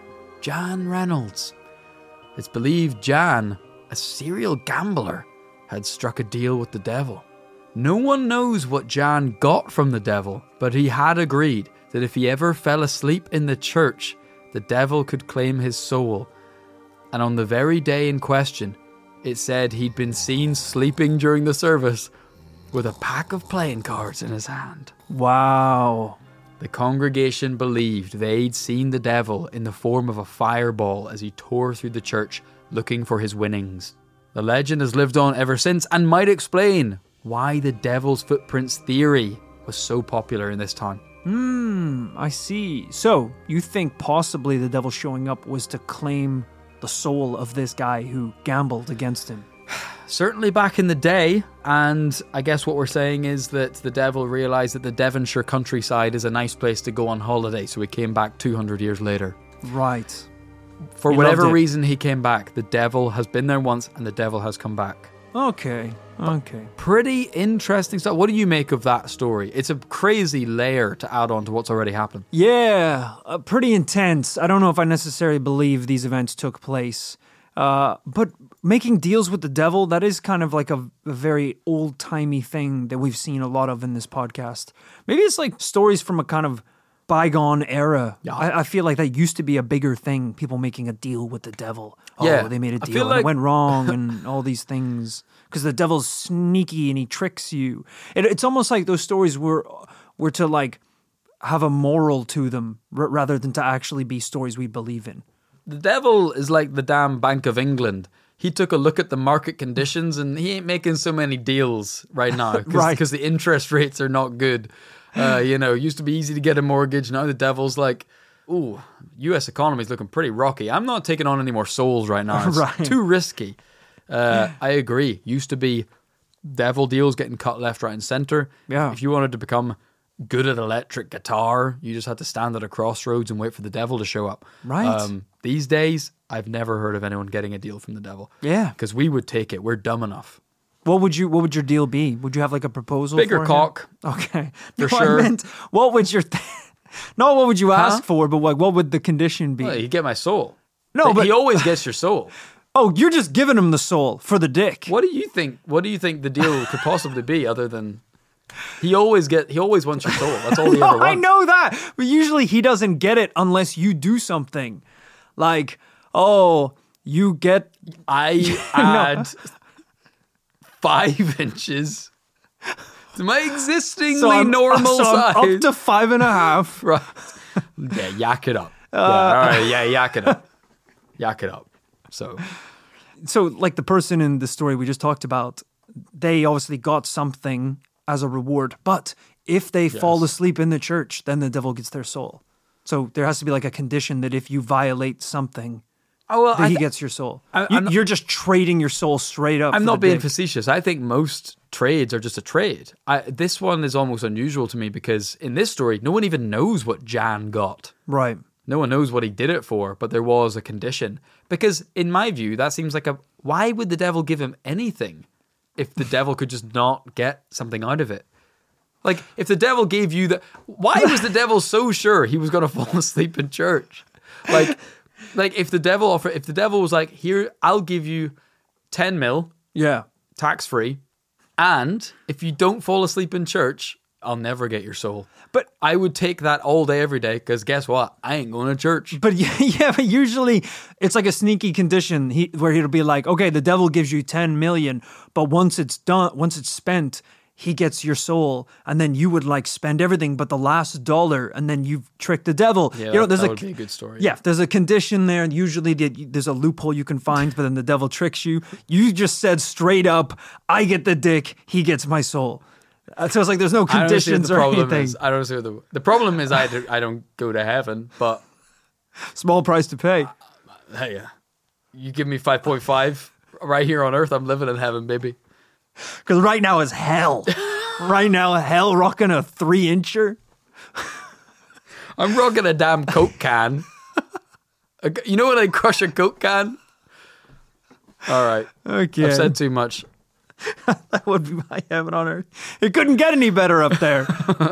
Jan Reynolds. It's believed Jan, a serial gambler, had struck a deal with the devil. No one knows what Jan got from the devil, but he had agreed that if he ever fell asleep in the church, the devil could claim his soul. And on the very day in question, it said he'd been seen sleeping during the service with a pack of playing cards in his hand. Wow. The congregation believed they'd seen the devil in the form of a fireball as he tore through the church looking for his winnings. The legend has lived on ever since and might explain why the devil's footprints theory was so popular in this time. Hmm, I see. So, you think possibly the devil showing up was to claim the soul of this guy who gambled against him? Certainly back in the day, and I guess what we're saying is that the devil realised that the Devonshire countryside is a nice place to go on holiday, so he came back two hundred years later. Right. For He whatever loved it. reason he came back, the devil has been there once and the devil has come back. Okay. Okay. Pretty interesting stuff. What do you make of that story? It's a crazy layer to add on to what's already happened. Yeah, uh, pretty intense. I don't know if I necessarily believe these events took place. Uh, but making deals with the devil, that is kind of like a, a very old-timey thing that we've seen a lot of in this podcast. Maybe it's like stories from a kind of bygone era. Yeah. I, I feel like that used to be a bigger thing, people making a deal with the devil. Oh, Yeah, they made a I deal feel and like- it went wrong and all these things. Because the devil's sneaky and he tricks you. It, it's almost like those stories were, were to like have a moral to them r- rather than to actually be stories we believe in. The devil is like the damn Bank of England. He took a look at the market conditions and he ain't making so many deals right now because Right. the interest rates are not good. Uh, you know, it used to be easy to get a mortgage. Now the devil's like, ooh, U S economy's looking pretty rocky. I'm not taking on any more souls right now. It's Right. too risky. Uh, I agree. Used to be devil deals getting cut left, right, and center. Yeah. If you wanted to become good at electric guitar, you just had to stand at a crossroads and wait for the devil to show up. Right. Um, these days, I've never heard of anyone getting a deal from the devil. Yeah. Because we would take it. We're dumb enough. What would you? What would your deal be? Would you have like a proposal? Bigger for him? cock. Okay, For No, sure. I meant, what would your? Th- not what would you ask Huh? for, but like what would the condition be? Well, you get my soul. No, He- but- he always gets your soul. Oh, you're just giving him the soul for the dick. What do you think? What do you think the deal could possibly be, other than he always get? He always wants your soul. That's all he No, ever wants. I know that, but usually he doesn't get it unless you do something, like oh, you get. I add five inches to my existingly So I'm, normal so I'm size. up to five and a half. Right. Yeah, yak it up. Uh, yeah, all right, yeah, yak it up. Yak it up. So, So, like the person in the story we just talked about, they obviously got something as a reward. But if they fall asleep in the church, then the devil gets their soul. So there has to be like a condition that if you violate something, oh, well, that I he th- gets your soul. I- you, I'm not- you're just trading your soul straight up. I'm for not the being dick. facetious. I think most trades are just a trade. I, this one is almost unusual to me because in this story, no one even knows what Jan got. Right. No one knows what he did it for, but there was a condition. Because in my view, that seems like a... Why would the devil give him anything if the devil could just not get something out of it? Like, if the devil gave you the... Why was the devil so sure he was going to fall asleep in church? Like, like if the devil offer, if the devil was like, here, I'll give you ten mil, Yeah. tax-free, and if you don't fall asleep in church, I'll never get your soul. But I would take that all day, every day, because guess what? I ain't going to church. But yeah, yeah, but usually it's like a sneaky condition he, where he'll be like, okay, the devil gives you ten million, but once it's done, once it's spent, he gets your soul, and then you would like spend everything but the last dollar, and then you've tricked the devil. Yeah, you know, there's that a, would be a good story. Yeah, there's a condition there. Usually there's a loophole you can find, but then the devil tricks you. You just said straight up, I get the dick, he gets my soul. Uh, So it's like there's no conditions or anything. Is. I don't see what the the problem is. I, do, I don't go to heaven, but Small price to pay. hey, uh, you give me five point five right here on Earth, I'm living in heaven, baby. Because right now is hell. Right now, hell rocking a three incher. I'm rocking a damn Coke can. A- you know when I crush a Coke can? All right. Okay. I've said too much. That would be my heaven on earth. It couldn't get any better up there.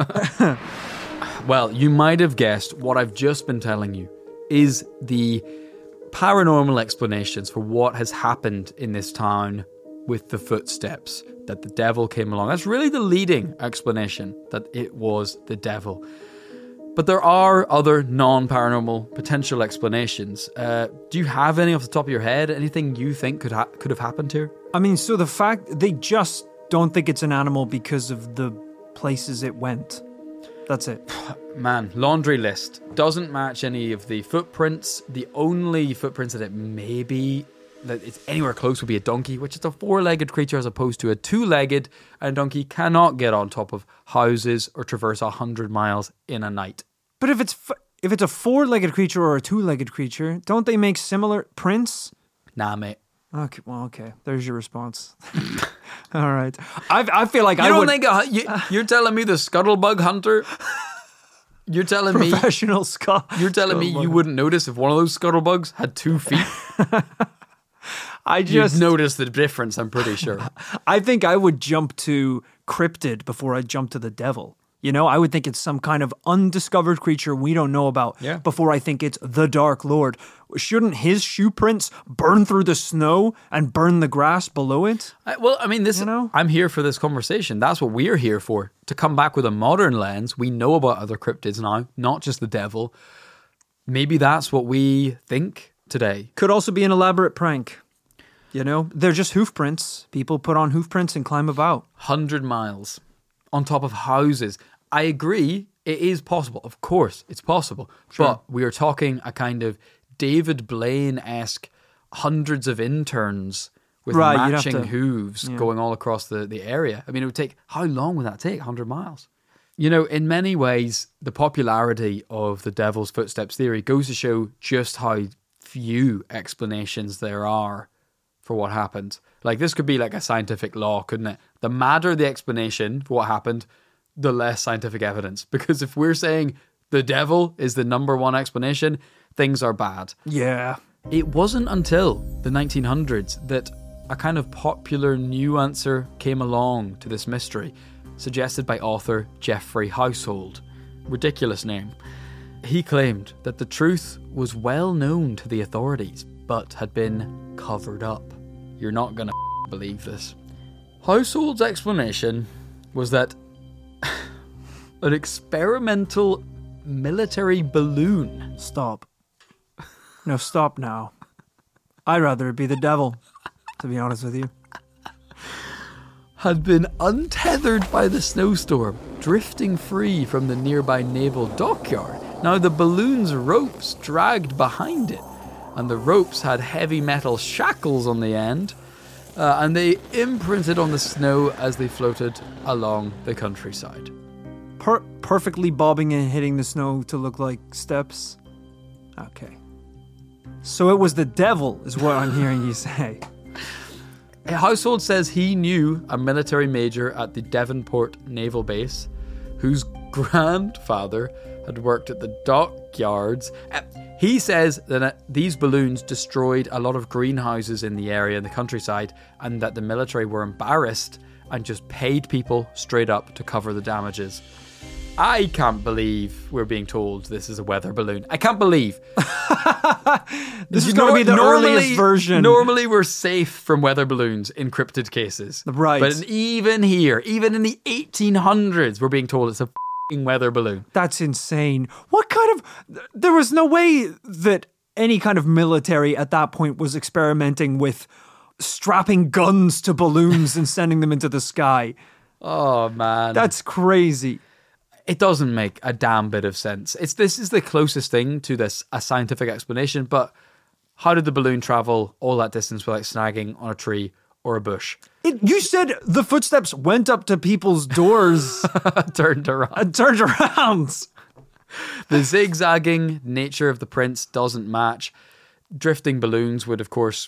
Well, you might have guessed what I've just been telling you is the paranormal explanations for what has happened in this town with the footsteps, that the devil came along. That's really the leading explanation, that it was the devil. But there are other non-paranormal potential explanations. Uh, do you have any off the top of your head? Anything you think could ha- could have happened here? I mean, so the fact they just don't think it's an animal because of the places it went. That's it. Man, laundry list doesn't match any of the footprints. The only footprints that it may be that it's anywhere close would be a donkey, which is a four-legged creature as opposed to a two-legged. And a donkey cannot get on top of houses or traverse a hundred miles in a night. But if it's f- if it's a four-legged creature or a two-legged creature, don't they make similar prints? Nah, mate. Okay, well, okay. There's your response. All right. I I feel like You I don't would think a, you, you're telling me the scuttlebug hunter? You're telling me professional Scott. you're telling me you wouldn't notice if one of those scuttlebugs had two feet? I You'd just notice the difference, I'm pretty sure. I think I would jump to cryptid before I jump to the devil. You know, I would think it's some kind of undiscovered creature we don't know about Yeah. before I think it's the Dark Lord. Shouldn't his shoe prints burn through the snow and burn the grass below it? I, well, I mean, this. You know? I'm here for this conversation. That's what we're here for. To come back with a modern lens. We know about other cryptids now, not just the devil. Maybe that's what we think today. Could also be an elaborate prank. You know, they're just hoof prints. People put on hoof prints and climb about. Hundred miles on top of houses. I agree. It is possible. Of course, it's possible. Sure. But we are talking a kind of David Blaine-esque hundreds of interns with Right, you'd have matching to- hooves yeah. going all across the, the area. I mean, it would take, how long would that take? one hundred miles. You know, in many ways, the popularity of the devil's footsteps theory goes to show just how few explanations there are for what happened. Like, this could be like a scientific law, couldn't it? The madder the explanation for what happened, the less scientific evidence. Because if we're saying the devil is the number one explanation, things are bad. Yeah. It wasn't until the nineteen hundreds that a kind of popular new answer came along to this mystery, suggested by author Geoffrey Household. Ridiculous name. He claimed that the truth was well known to the authorities, but had been covered up. You're not gonna believe this. Household's explanation was that an experimental military balloon Stop. No, stop now. I'd rather it be the devil, to be honest with you. had been untethered by the snowstorm, drifting free from the nearby naval dockyard. Now the balloon's ropes dragged behind it, and the ropes had heavy metal shackles on the end, uh, and they imprinted on the snow as they floated along the countryside. Per- perfectly bobbing and hitting the snow to look like steps. Okay. So it was the devil, is what I'm hearing you say. Household says he knew a military major at the Devonport Naval Base whose grandfather had worked at the dockyards. Uh, He says that uh, these balloons destroyed a lot of greenhouses in the area, in the countryside, and that the military were embarrassed and just paid people straight up to cover the damages. I can't believe we're being told this is a weather balloon. I can't believe. This is going to be the earliest version. Normally we're safe from weather balloons in cryptid cases. Right. But even here, even in the eighteen hundreds, we're being told it's a f***ing weather balloon. That's insane. What kind of... There was no way that any kind of military at that point was experimenting with strapping guns to balloons and sending them into the sky. Oh, man. That's crazy. It doesn't make a damn bit of sense. It's This is the closest thing to this a scientific explanation, but how did the balloon travel all that distance without snagging on a tree or a bush? It, you said the footsteps went up to people's doors Turned around. and turned around. The zigzagging nature of the prints doesn't match. Drifting balloons would, of course,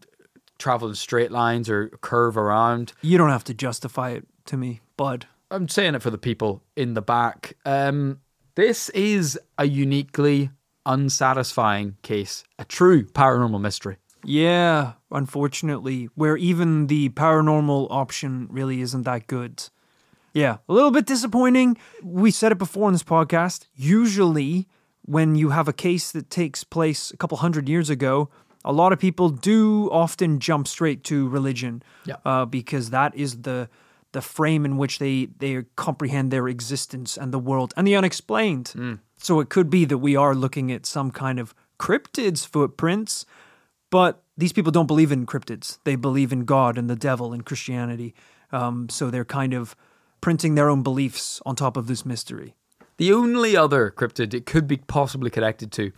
travel in straight lines or curve around. You don't have to justify it to me, bud. I'm saying it for the people in the back. Um, this is a uniquely unsatisfying case, a true paranormal mystery. Yeah, unfortunately, where even the paranormal option really isn't that good. Yeah, a little bit disappointing. We said it before in this podcast. Usually, when you have a case that takes place a couple hundred years ago, a lot of people do often jump straight to religion. Yeah. Uh, because that is the the frame in which they, they comprehend their existence and the world and the unexplained. Mm. So it could be that we are looking at some kind of cryptids footprints, but these people don't believe in cryptids. They believe in God and the devil and Christianity. Um, so they're kind of printing their own beliefs on top of this mystery. The only other cryptid it could be possibly connected to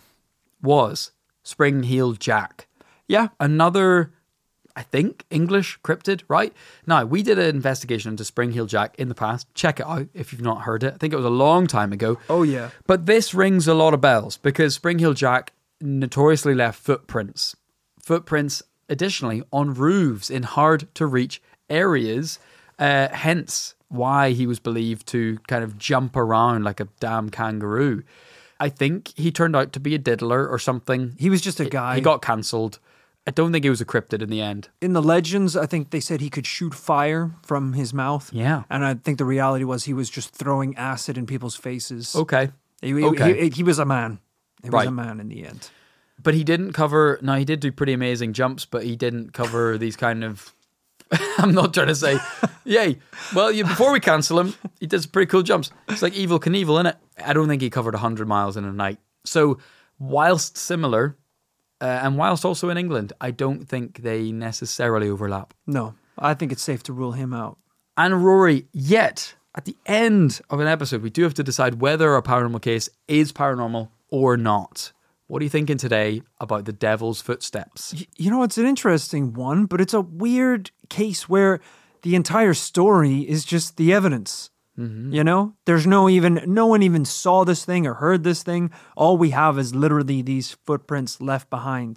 was Spring-Heeled Jack. Yeah. Another, I think, English cryptid, right? Now, we did an investigation into Spring-Heeled Jack in the past. Check it out if you've not heard it. I think it was a long time ago. Oh, yeah. But this rings a lot of bells because Spring-Heeled Jack notoriously left footprints. Footprints, additionally, on roofs in hard-to-reach areas. Uh, hence why he was believed to kind of jump around like a damn kangaroo. I think he turned out to be a diddler or something. He was just a guy. He got cancelled. I don't think he was a cryptid in the end. In the legends, I think they said he could shoot fire from his mouth. Yeah. And I think the reality was he was just throwing acid in people's faces. Okay. He, he- Okay. he, he was a man. He was Right. a man in the end. But he didn't cover... No, he did do pretty amazing jumps, but he didn't cover these kind of... I'm not trying to say, yay. Well, you, before we cancel him, he did some pretty cool jumps. It's like Evel Knievel, innit? I don't think he covered one hundred miles in a night. So, whilst similar, uh, and whilst also in England, I don't think they necessarily overlap. No, I think it's safe to rule him out. And Rory, yet, at the end of an episode, we do have to decide whether a paranormal case is paranormal or not. What are you thinking today about the Devil's Footsteps? Y- You know, it's an interesting one, but it's a weird case where the entire story is just the evidence. Mm-hmm. You know, there's no even, no one even saw this thing or heard this thing. All we have is literally these footprints left behind.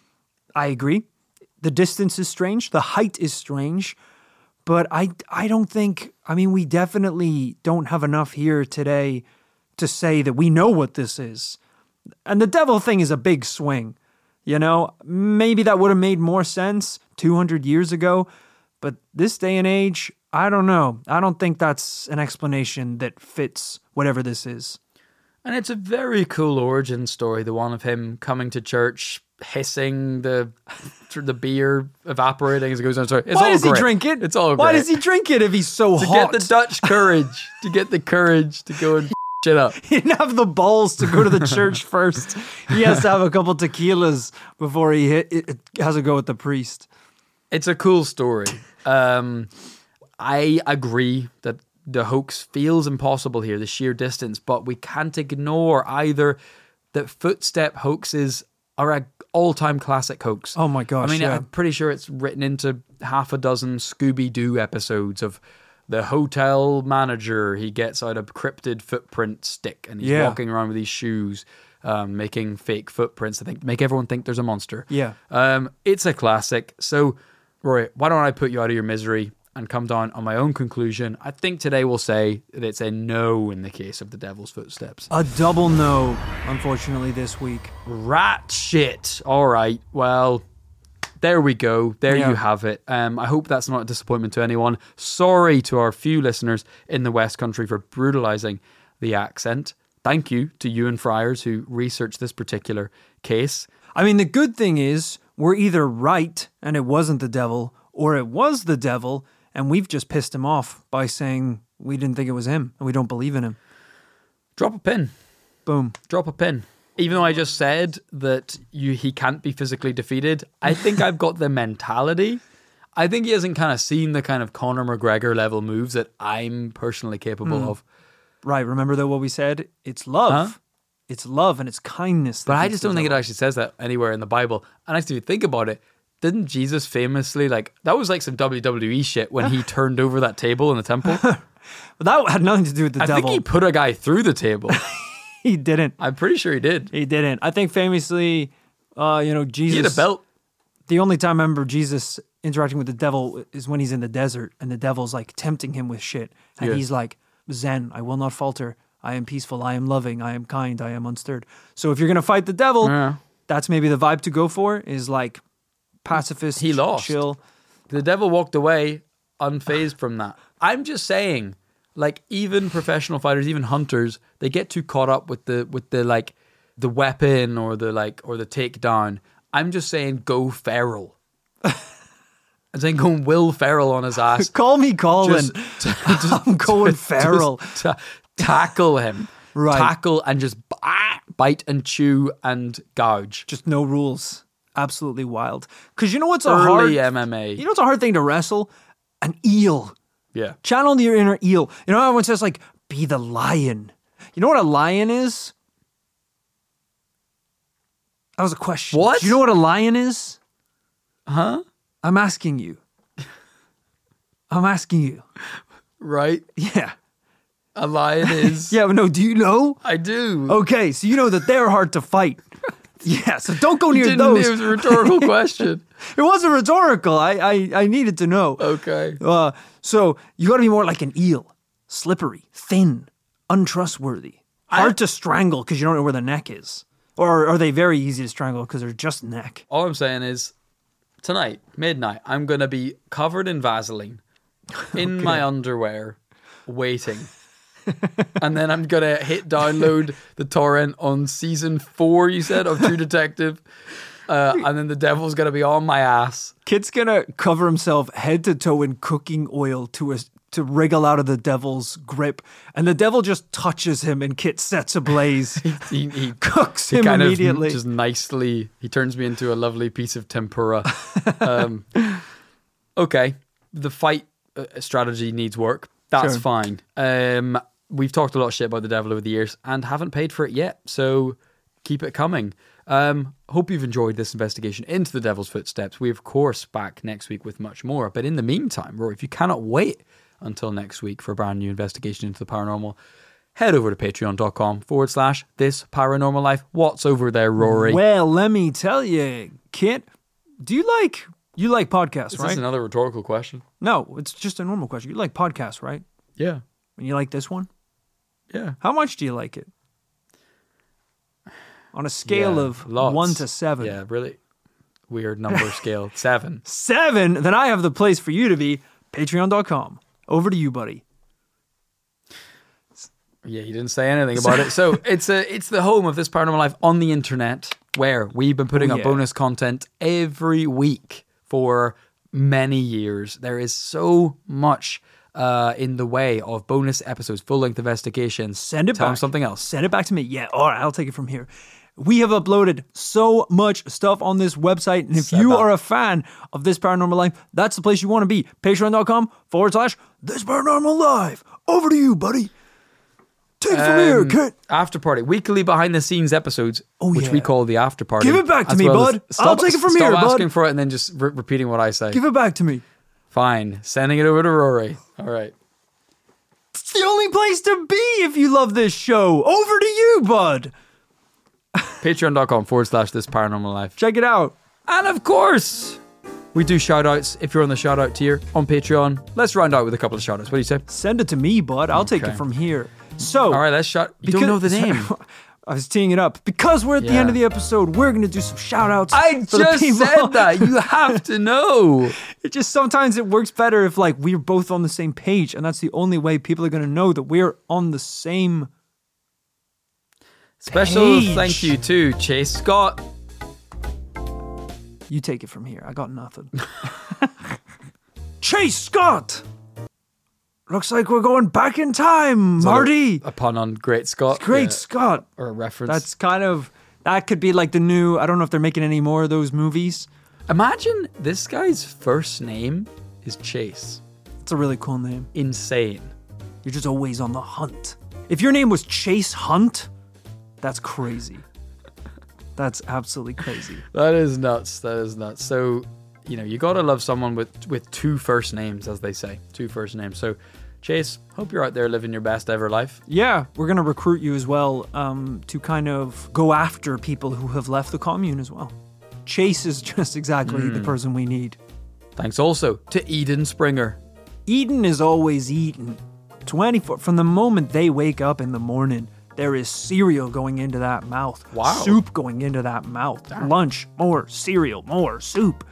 I agree. The distance is strange. The height is strange. But I, I don't think, I mean, we definitely don't have enough here today to say that we know what this is. And the devil thing is a big swing. You know, maybe that would have made more sense two hundred years ago. But this day and age, I don't know. I don't think that's an explanation that fits whatever this is. And it's a very cool origin story, the one of him coming to church, hissing the the beer evaporating as it goes down. Sorry, it's Why all does great. he drink it? It's all Why great. does he drink it if he's so to hot? get the Dutch courage, to get the courage to go and shit up. He didn't have the balls to go to the church first. He has to have a couple tequilas before he hit, it, it has to go with the priest. It's a cool story. Um, I agree that the hoax feels impossible here, the sheer distance, but we can't ignore either that footstep hoaxes are an all-time classic hoax. Oh my gosh, I mean, yeah. I'm pretty sure it's written into half a dozen Scooby-Doo episodes of the hotel manager. He gets out a cryptid footprint stick and he's Yeah. walking around with these shoes, um, making fake footprints to think, make everyone think there's a monster. Yeah. Um, it's a classic. So, Rory, why don't I put you out of your misery and come down on my own conclusion? I think today we'll say that it's a no in the case of the Devil's Footsteps. A double no, unfortunately, this week. Rat shit. All right. Well, there we go. There Yeah. you have it. Um, I hope that's not a disappointment to anyone. Sorry to our few listeners in the West Country for brutalizing the accent. Thank you to Ewan Friars who researched this particular case. I mean, the good thing is we're either right and it wasn't the devil, or it was the devil and we've just pissed him off by saying we didn't think it was him and we don't believe in him. Drop a pin. Boom. Drop a pin. Even though I just said that you he can't be physically defeated, I think I've got the mentality. I think he hasn't kind of seen the kind of Conor McGregor level moves that I'm personally capable Mm. of. Right. Remember though what we said? It's love. Huh? It's love and it's kindness. But that I beats just the don't think it devil. actually says that anywhere in the Bible. And actually, if you think about it, didn't Jesus famously, like, that was like some W W E shit when he turned over that table in the temple? But that had nothing to do with the I devil. think he put a guy through the table. He didn't. I'm pretty sure he did. He didn't. I think famously, uh, you know, Jesus. He had a belt. The only time I remember Jesus interacting with the devil is when he's in the desert and the devil's like tempting him with shit. And Yeah. he's like, Zen, I will not falter. I am peaceful. I am loving. I am kind. I am unstirred. So if you're going to fight the devil, Yeah. that's maybe the vibe to go for, is like pacifist, He lost. chill. The devil walked away unfazed from that. I'm just saying, like, even professional fighters, even hunters, they get too caught up with the with the like the weapon or the like or the takedown. I'm just saying, go feral. I'm saying, go Will Ferrell on his ass. Call me Colin. Just, just- I'm going just- feral. just ta- tackle him. Right. Tackle and just b- bite and chew and gouge. Just no rules. Absolutely wild. Because you know what's a Early hard... M M A. You know what's a hard thing to wrestle? An eel. Yeah. Channel your inner eel. You know how everyone says, like, be the lion. You know what a lion is? That was a question. What? Do you know what a lion is? Huh? I'm asking you. I'm asking you. Right? Yeah. A lion is. Yeah, but no, do you know? I do. Okay, so you know that they're hard to fight. Yeah, so don't go You near didn't, those. it was a rhetorical question. It wasn't rhetorical. I, I, I needed to know. Okay. Uh, so you got to be more like an eel. Slippery, thin, untrustworthy. Hard to strangle because you don't know where the neck is. Or are they very easy to strangle because they're just neck? All I'm saying is, tonight, midnight, I'm going to be covered in Vaseline, in my underwear, waiting. And then I'm going to hit download the torrent on season four, you said, of True Detective. Uh, and then the devil's going to be on my ass. Kit's gonna cover himself head to toe in cooking oil to a, to wriggle out of the devil's grip, and the devil just touches him, and Kit sets ablaze. He, he Cooks he him kind immediately. of just nicely, he turns me into a lovely piece of tempura. Um, okay, the fight uh, strategy needs work. That's Sure. fine. Um, we've talked a lot of shit about the devil over the years and haven't paid for it yet, so keep it coming. Um, hope you've enjoyed this investigation into the devil's footsteps. We, of course, back next week with much more. But in the meantime, Rory, if you cannot wait until next week for a brand new investigation into the paranormal, head over to patreon.com forward slash this paranormal life. What's over there, Rory? Well, let me tell you, Kit, do you like you like podcasts, Is right? this another rhetorical question? No, it's just a normal question. You like podcasts, right? Yeah. And you like this one? Yeah. How much do you like it? On a scale Yeah, of lots. one to seven. Yeah, really weird number scale. Seven. Seven, then I have the place for you to be, patreon dot com. Over to you, buddy. Yeah, he didn't say anything about it. So it's a it's the home of This Paranormal Life on the internet, where we've been putting Oh, up yeah. bonus content every week for many years. There is so much uh, in the way of bonus episodes, full length investigations. Send it Tell back. him something else. Send it back to me. Yeah, all right, I'll take it from here. We have uploaded so much stuff on this website, and if Send you back. are a fan of This Paranormal Life, that's the place you want to be. Patreon.com forward slash This Paranormal Life. Over to you, buddy. Take it from here, Um, Kit. After party, weekly behind the scenes episodes, Oh, which yeah. we call the after party. Give it back to as me, well as- bud. Stop, I'll take it from stop here, bud. asking for it and then just re- repeating what I say. Give it back to me. Fine, sending it over to Rory. All right. It's the only place to be if you love this show. Over to you, bud. Patreon.com forward slash This Paranormal Life. Check it out. And of course, we do shout outs if you're on the shout out tier on Patreon. Let's round out with a couple of shout outs. What do you say? Send it to me, bud. I'll take Okay. it from here. So, All right, let's shout. You don't know the name. I was teeing it up. Because we're at the Yeah. end of the episode, we're going to do some shout outs. I for the just people. said that. You have to know. It just sometimes it works better if like we're both on the same page, and that's the only way people are going to know that we're on the same Special page. thank you to Chase Scott. You take it from here. I got nothing. Chase Scott! Looks like we're going back in time, Is that Marty. A, a pun on Great Scott. Great Yeah. Scott. Or a reference. That's kind of, that could be like the new, I don't know if they're making any more of those movies. Imagine this guy's first name is Chase. It's a really cool name. Insane. You're just always on the hunt. If your name was Chase Hunt, that's crazy. That's absolutely crazy. That is nuts. That is nuts. So, you know, you gotta love someone with, with two first names, as they say. Two first names. So, Chase, hope you're out there living your best ever life. Yeah, we're going to recruit you as well um, to kind of go after people who have left the commune as well. Chase is just exactly Mm. the person we need. Thanks also to Eden Springer. Eden is always Eden. twenty-four From the moment they wake up in the morning, there is cereal going into that mouth. Wow. Soup going into that mouth. Lunch, more cereal, more soup.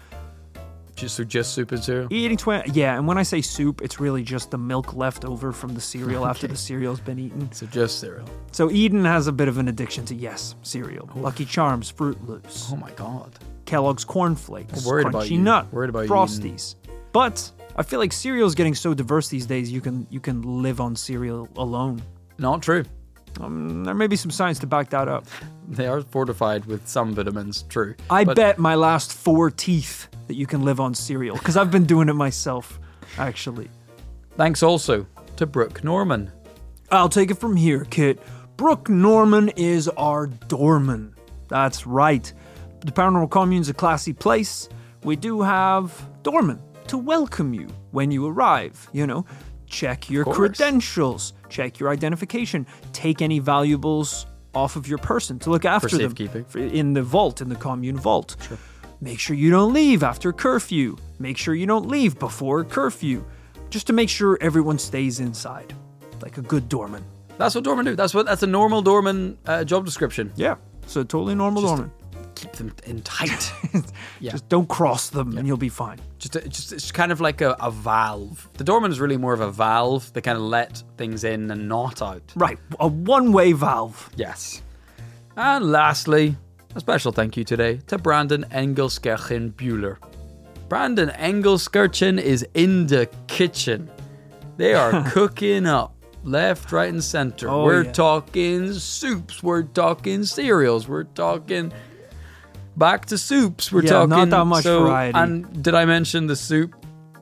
Just, so just soup and cereal? Eating twenty Yeah, and when I say soup, it's really just the milk left over from the cereal after the cereal's been eaten. So just cereal. So Eden has a bit of an addiction to, yes, cereal. Lucky Charms, Fruit Loops, Oh my god. Kellogg's Corn Flakes, I'm worried Crunchy about you. Nut, Worried about you, Frosties. But I feel like cereal's getting so diverse these days, you can you can live on cereal alone. Not true. Um, there may be some science to back that up. They are fortified with some vitamins, true. I But bet my last four teeth that you can live on cereal, because I've been doing it myself, actually. Thanks also to Brooke Norman. I'll take it from here, Kit. Brooke Norman is our doorman. That's right. The Paranormal Commune's a classy place. We do have doormen to welcome you when you arrive, you know. Check your course. credentials, check your identification, take any valuables off of your person to look after them. safekeeping. For- in the vault, in the commune vault. Sure. Make sure you don't leave after curfew. Make sure you don't leave before curfew. Just to make sure everyone stays inside, like a good doorman. That's what doormen do. That's what that's a normal doorman uh, job description. Yeah, so totally normal Just- doorman. Keep them in tight. Yeah. Just don't cross them and you'll be fine. Just, a, just it's kind of like a, a valve. The doorman is really more of a valve. They kind of let things in and not out. Right, a one-way valve. Yes. And lastly, a special thank you today to Brandon Engelskirchen Bueller. Brandon Engelskirchen is in the kitchen. They are cooking up left, right, and center. Oh, we're yeah. talking soups. We're talking cereals. We're talking back to soups. We're Yeah, talking not that much so, variety. And did I mention the soup?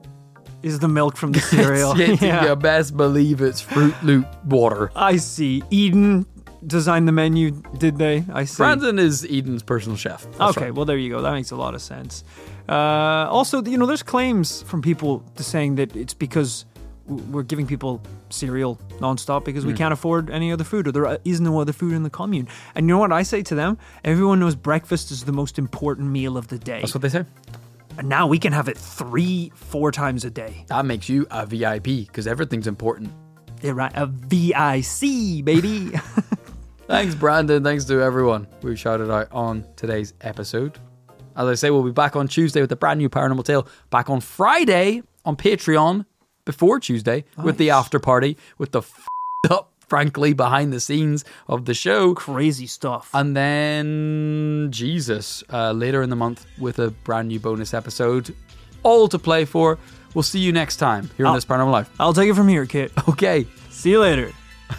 Is the milk from the cereal. It's, Yeah. You best believe it's Fruit Loop water. I see. Eden designed the menu, did they? I see. Brandon is Eden's personal chef. That's Okay, right. well, there you go. That makes a lot of sense. Uh, also, you know, there's claims from people to saying that it's because w- we're giving people cereal nonstop because we can't afford any other food or there is no other food in the commune. And you know what I say to them? Everyone knows breakfast is the most important meal of the day. That's what they say. And now we can have it three, four times a day. That makes you a V I P because everything's important. Yeah, right. A V I C, baby. Thanks, Brandon. Thanks to everyone who shouted out on today's episode. As I say, we'll be back on Tuesday with a brand new Paranormal Tale. Back on Friday on Patreon before Tuesday with the after party with the f***ed up, frankly, behind the scenes of the show. Crazy stuff. And then, Jesus, uh, later in the month with a brand new bonus episode. All to play for. We'll see you next time here on I'll- This Paranormal Life. I'll take it from here, Kit. Okay. See you later.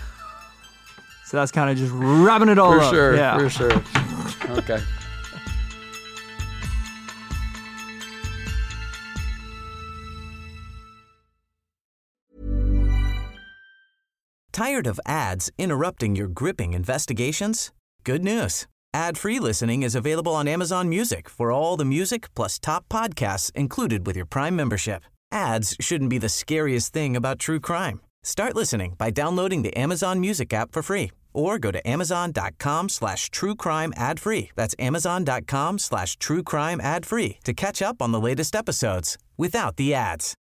So that's kind of just wrapping it all For up. sure. Yeah. For sure. Okay. Tired of ads interrupting your gripping investigations? Good news. Ad-free listening is available on Amazon Music for all the music plus top podcasts included with your Prime membership. Ads shouldn't be the scariest thing about true crime. Start listening by downloading the Amazon Music app for free or go to amazon.com slash true crime ad free. That's amazon.com slash true crime ad free to catch up on the latest episodes without the ads.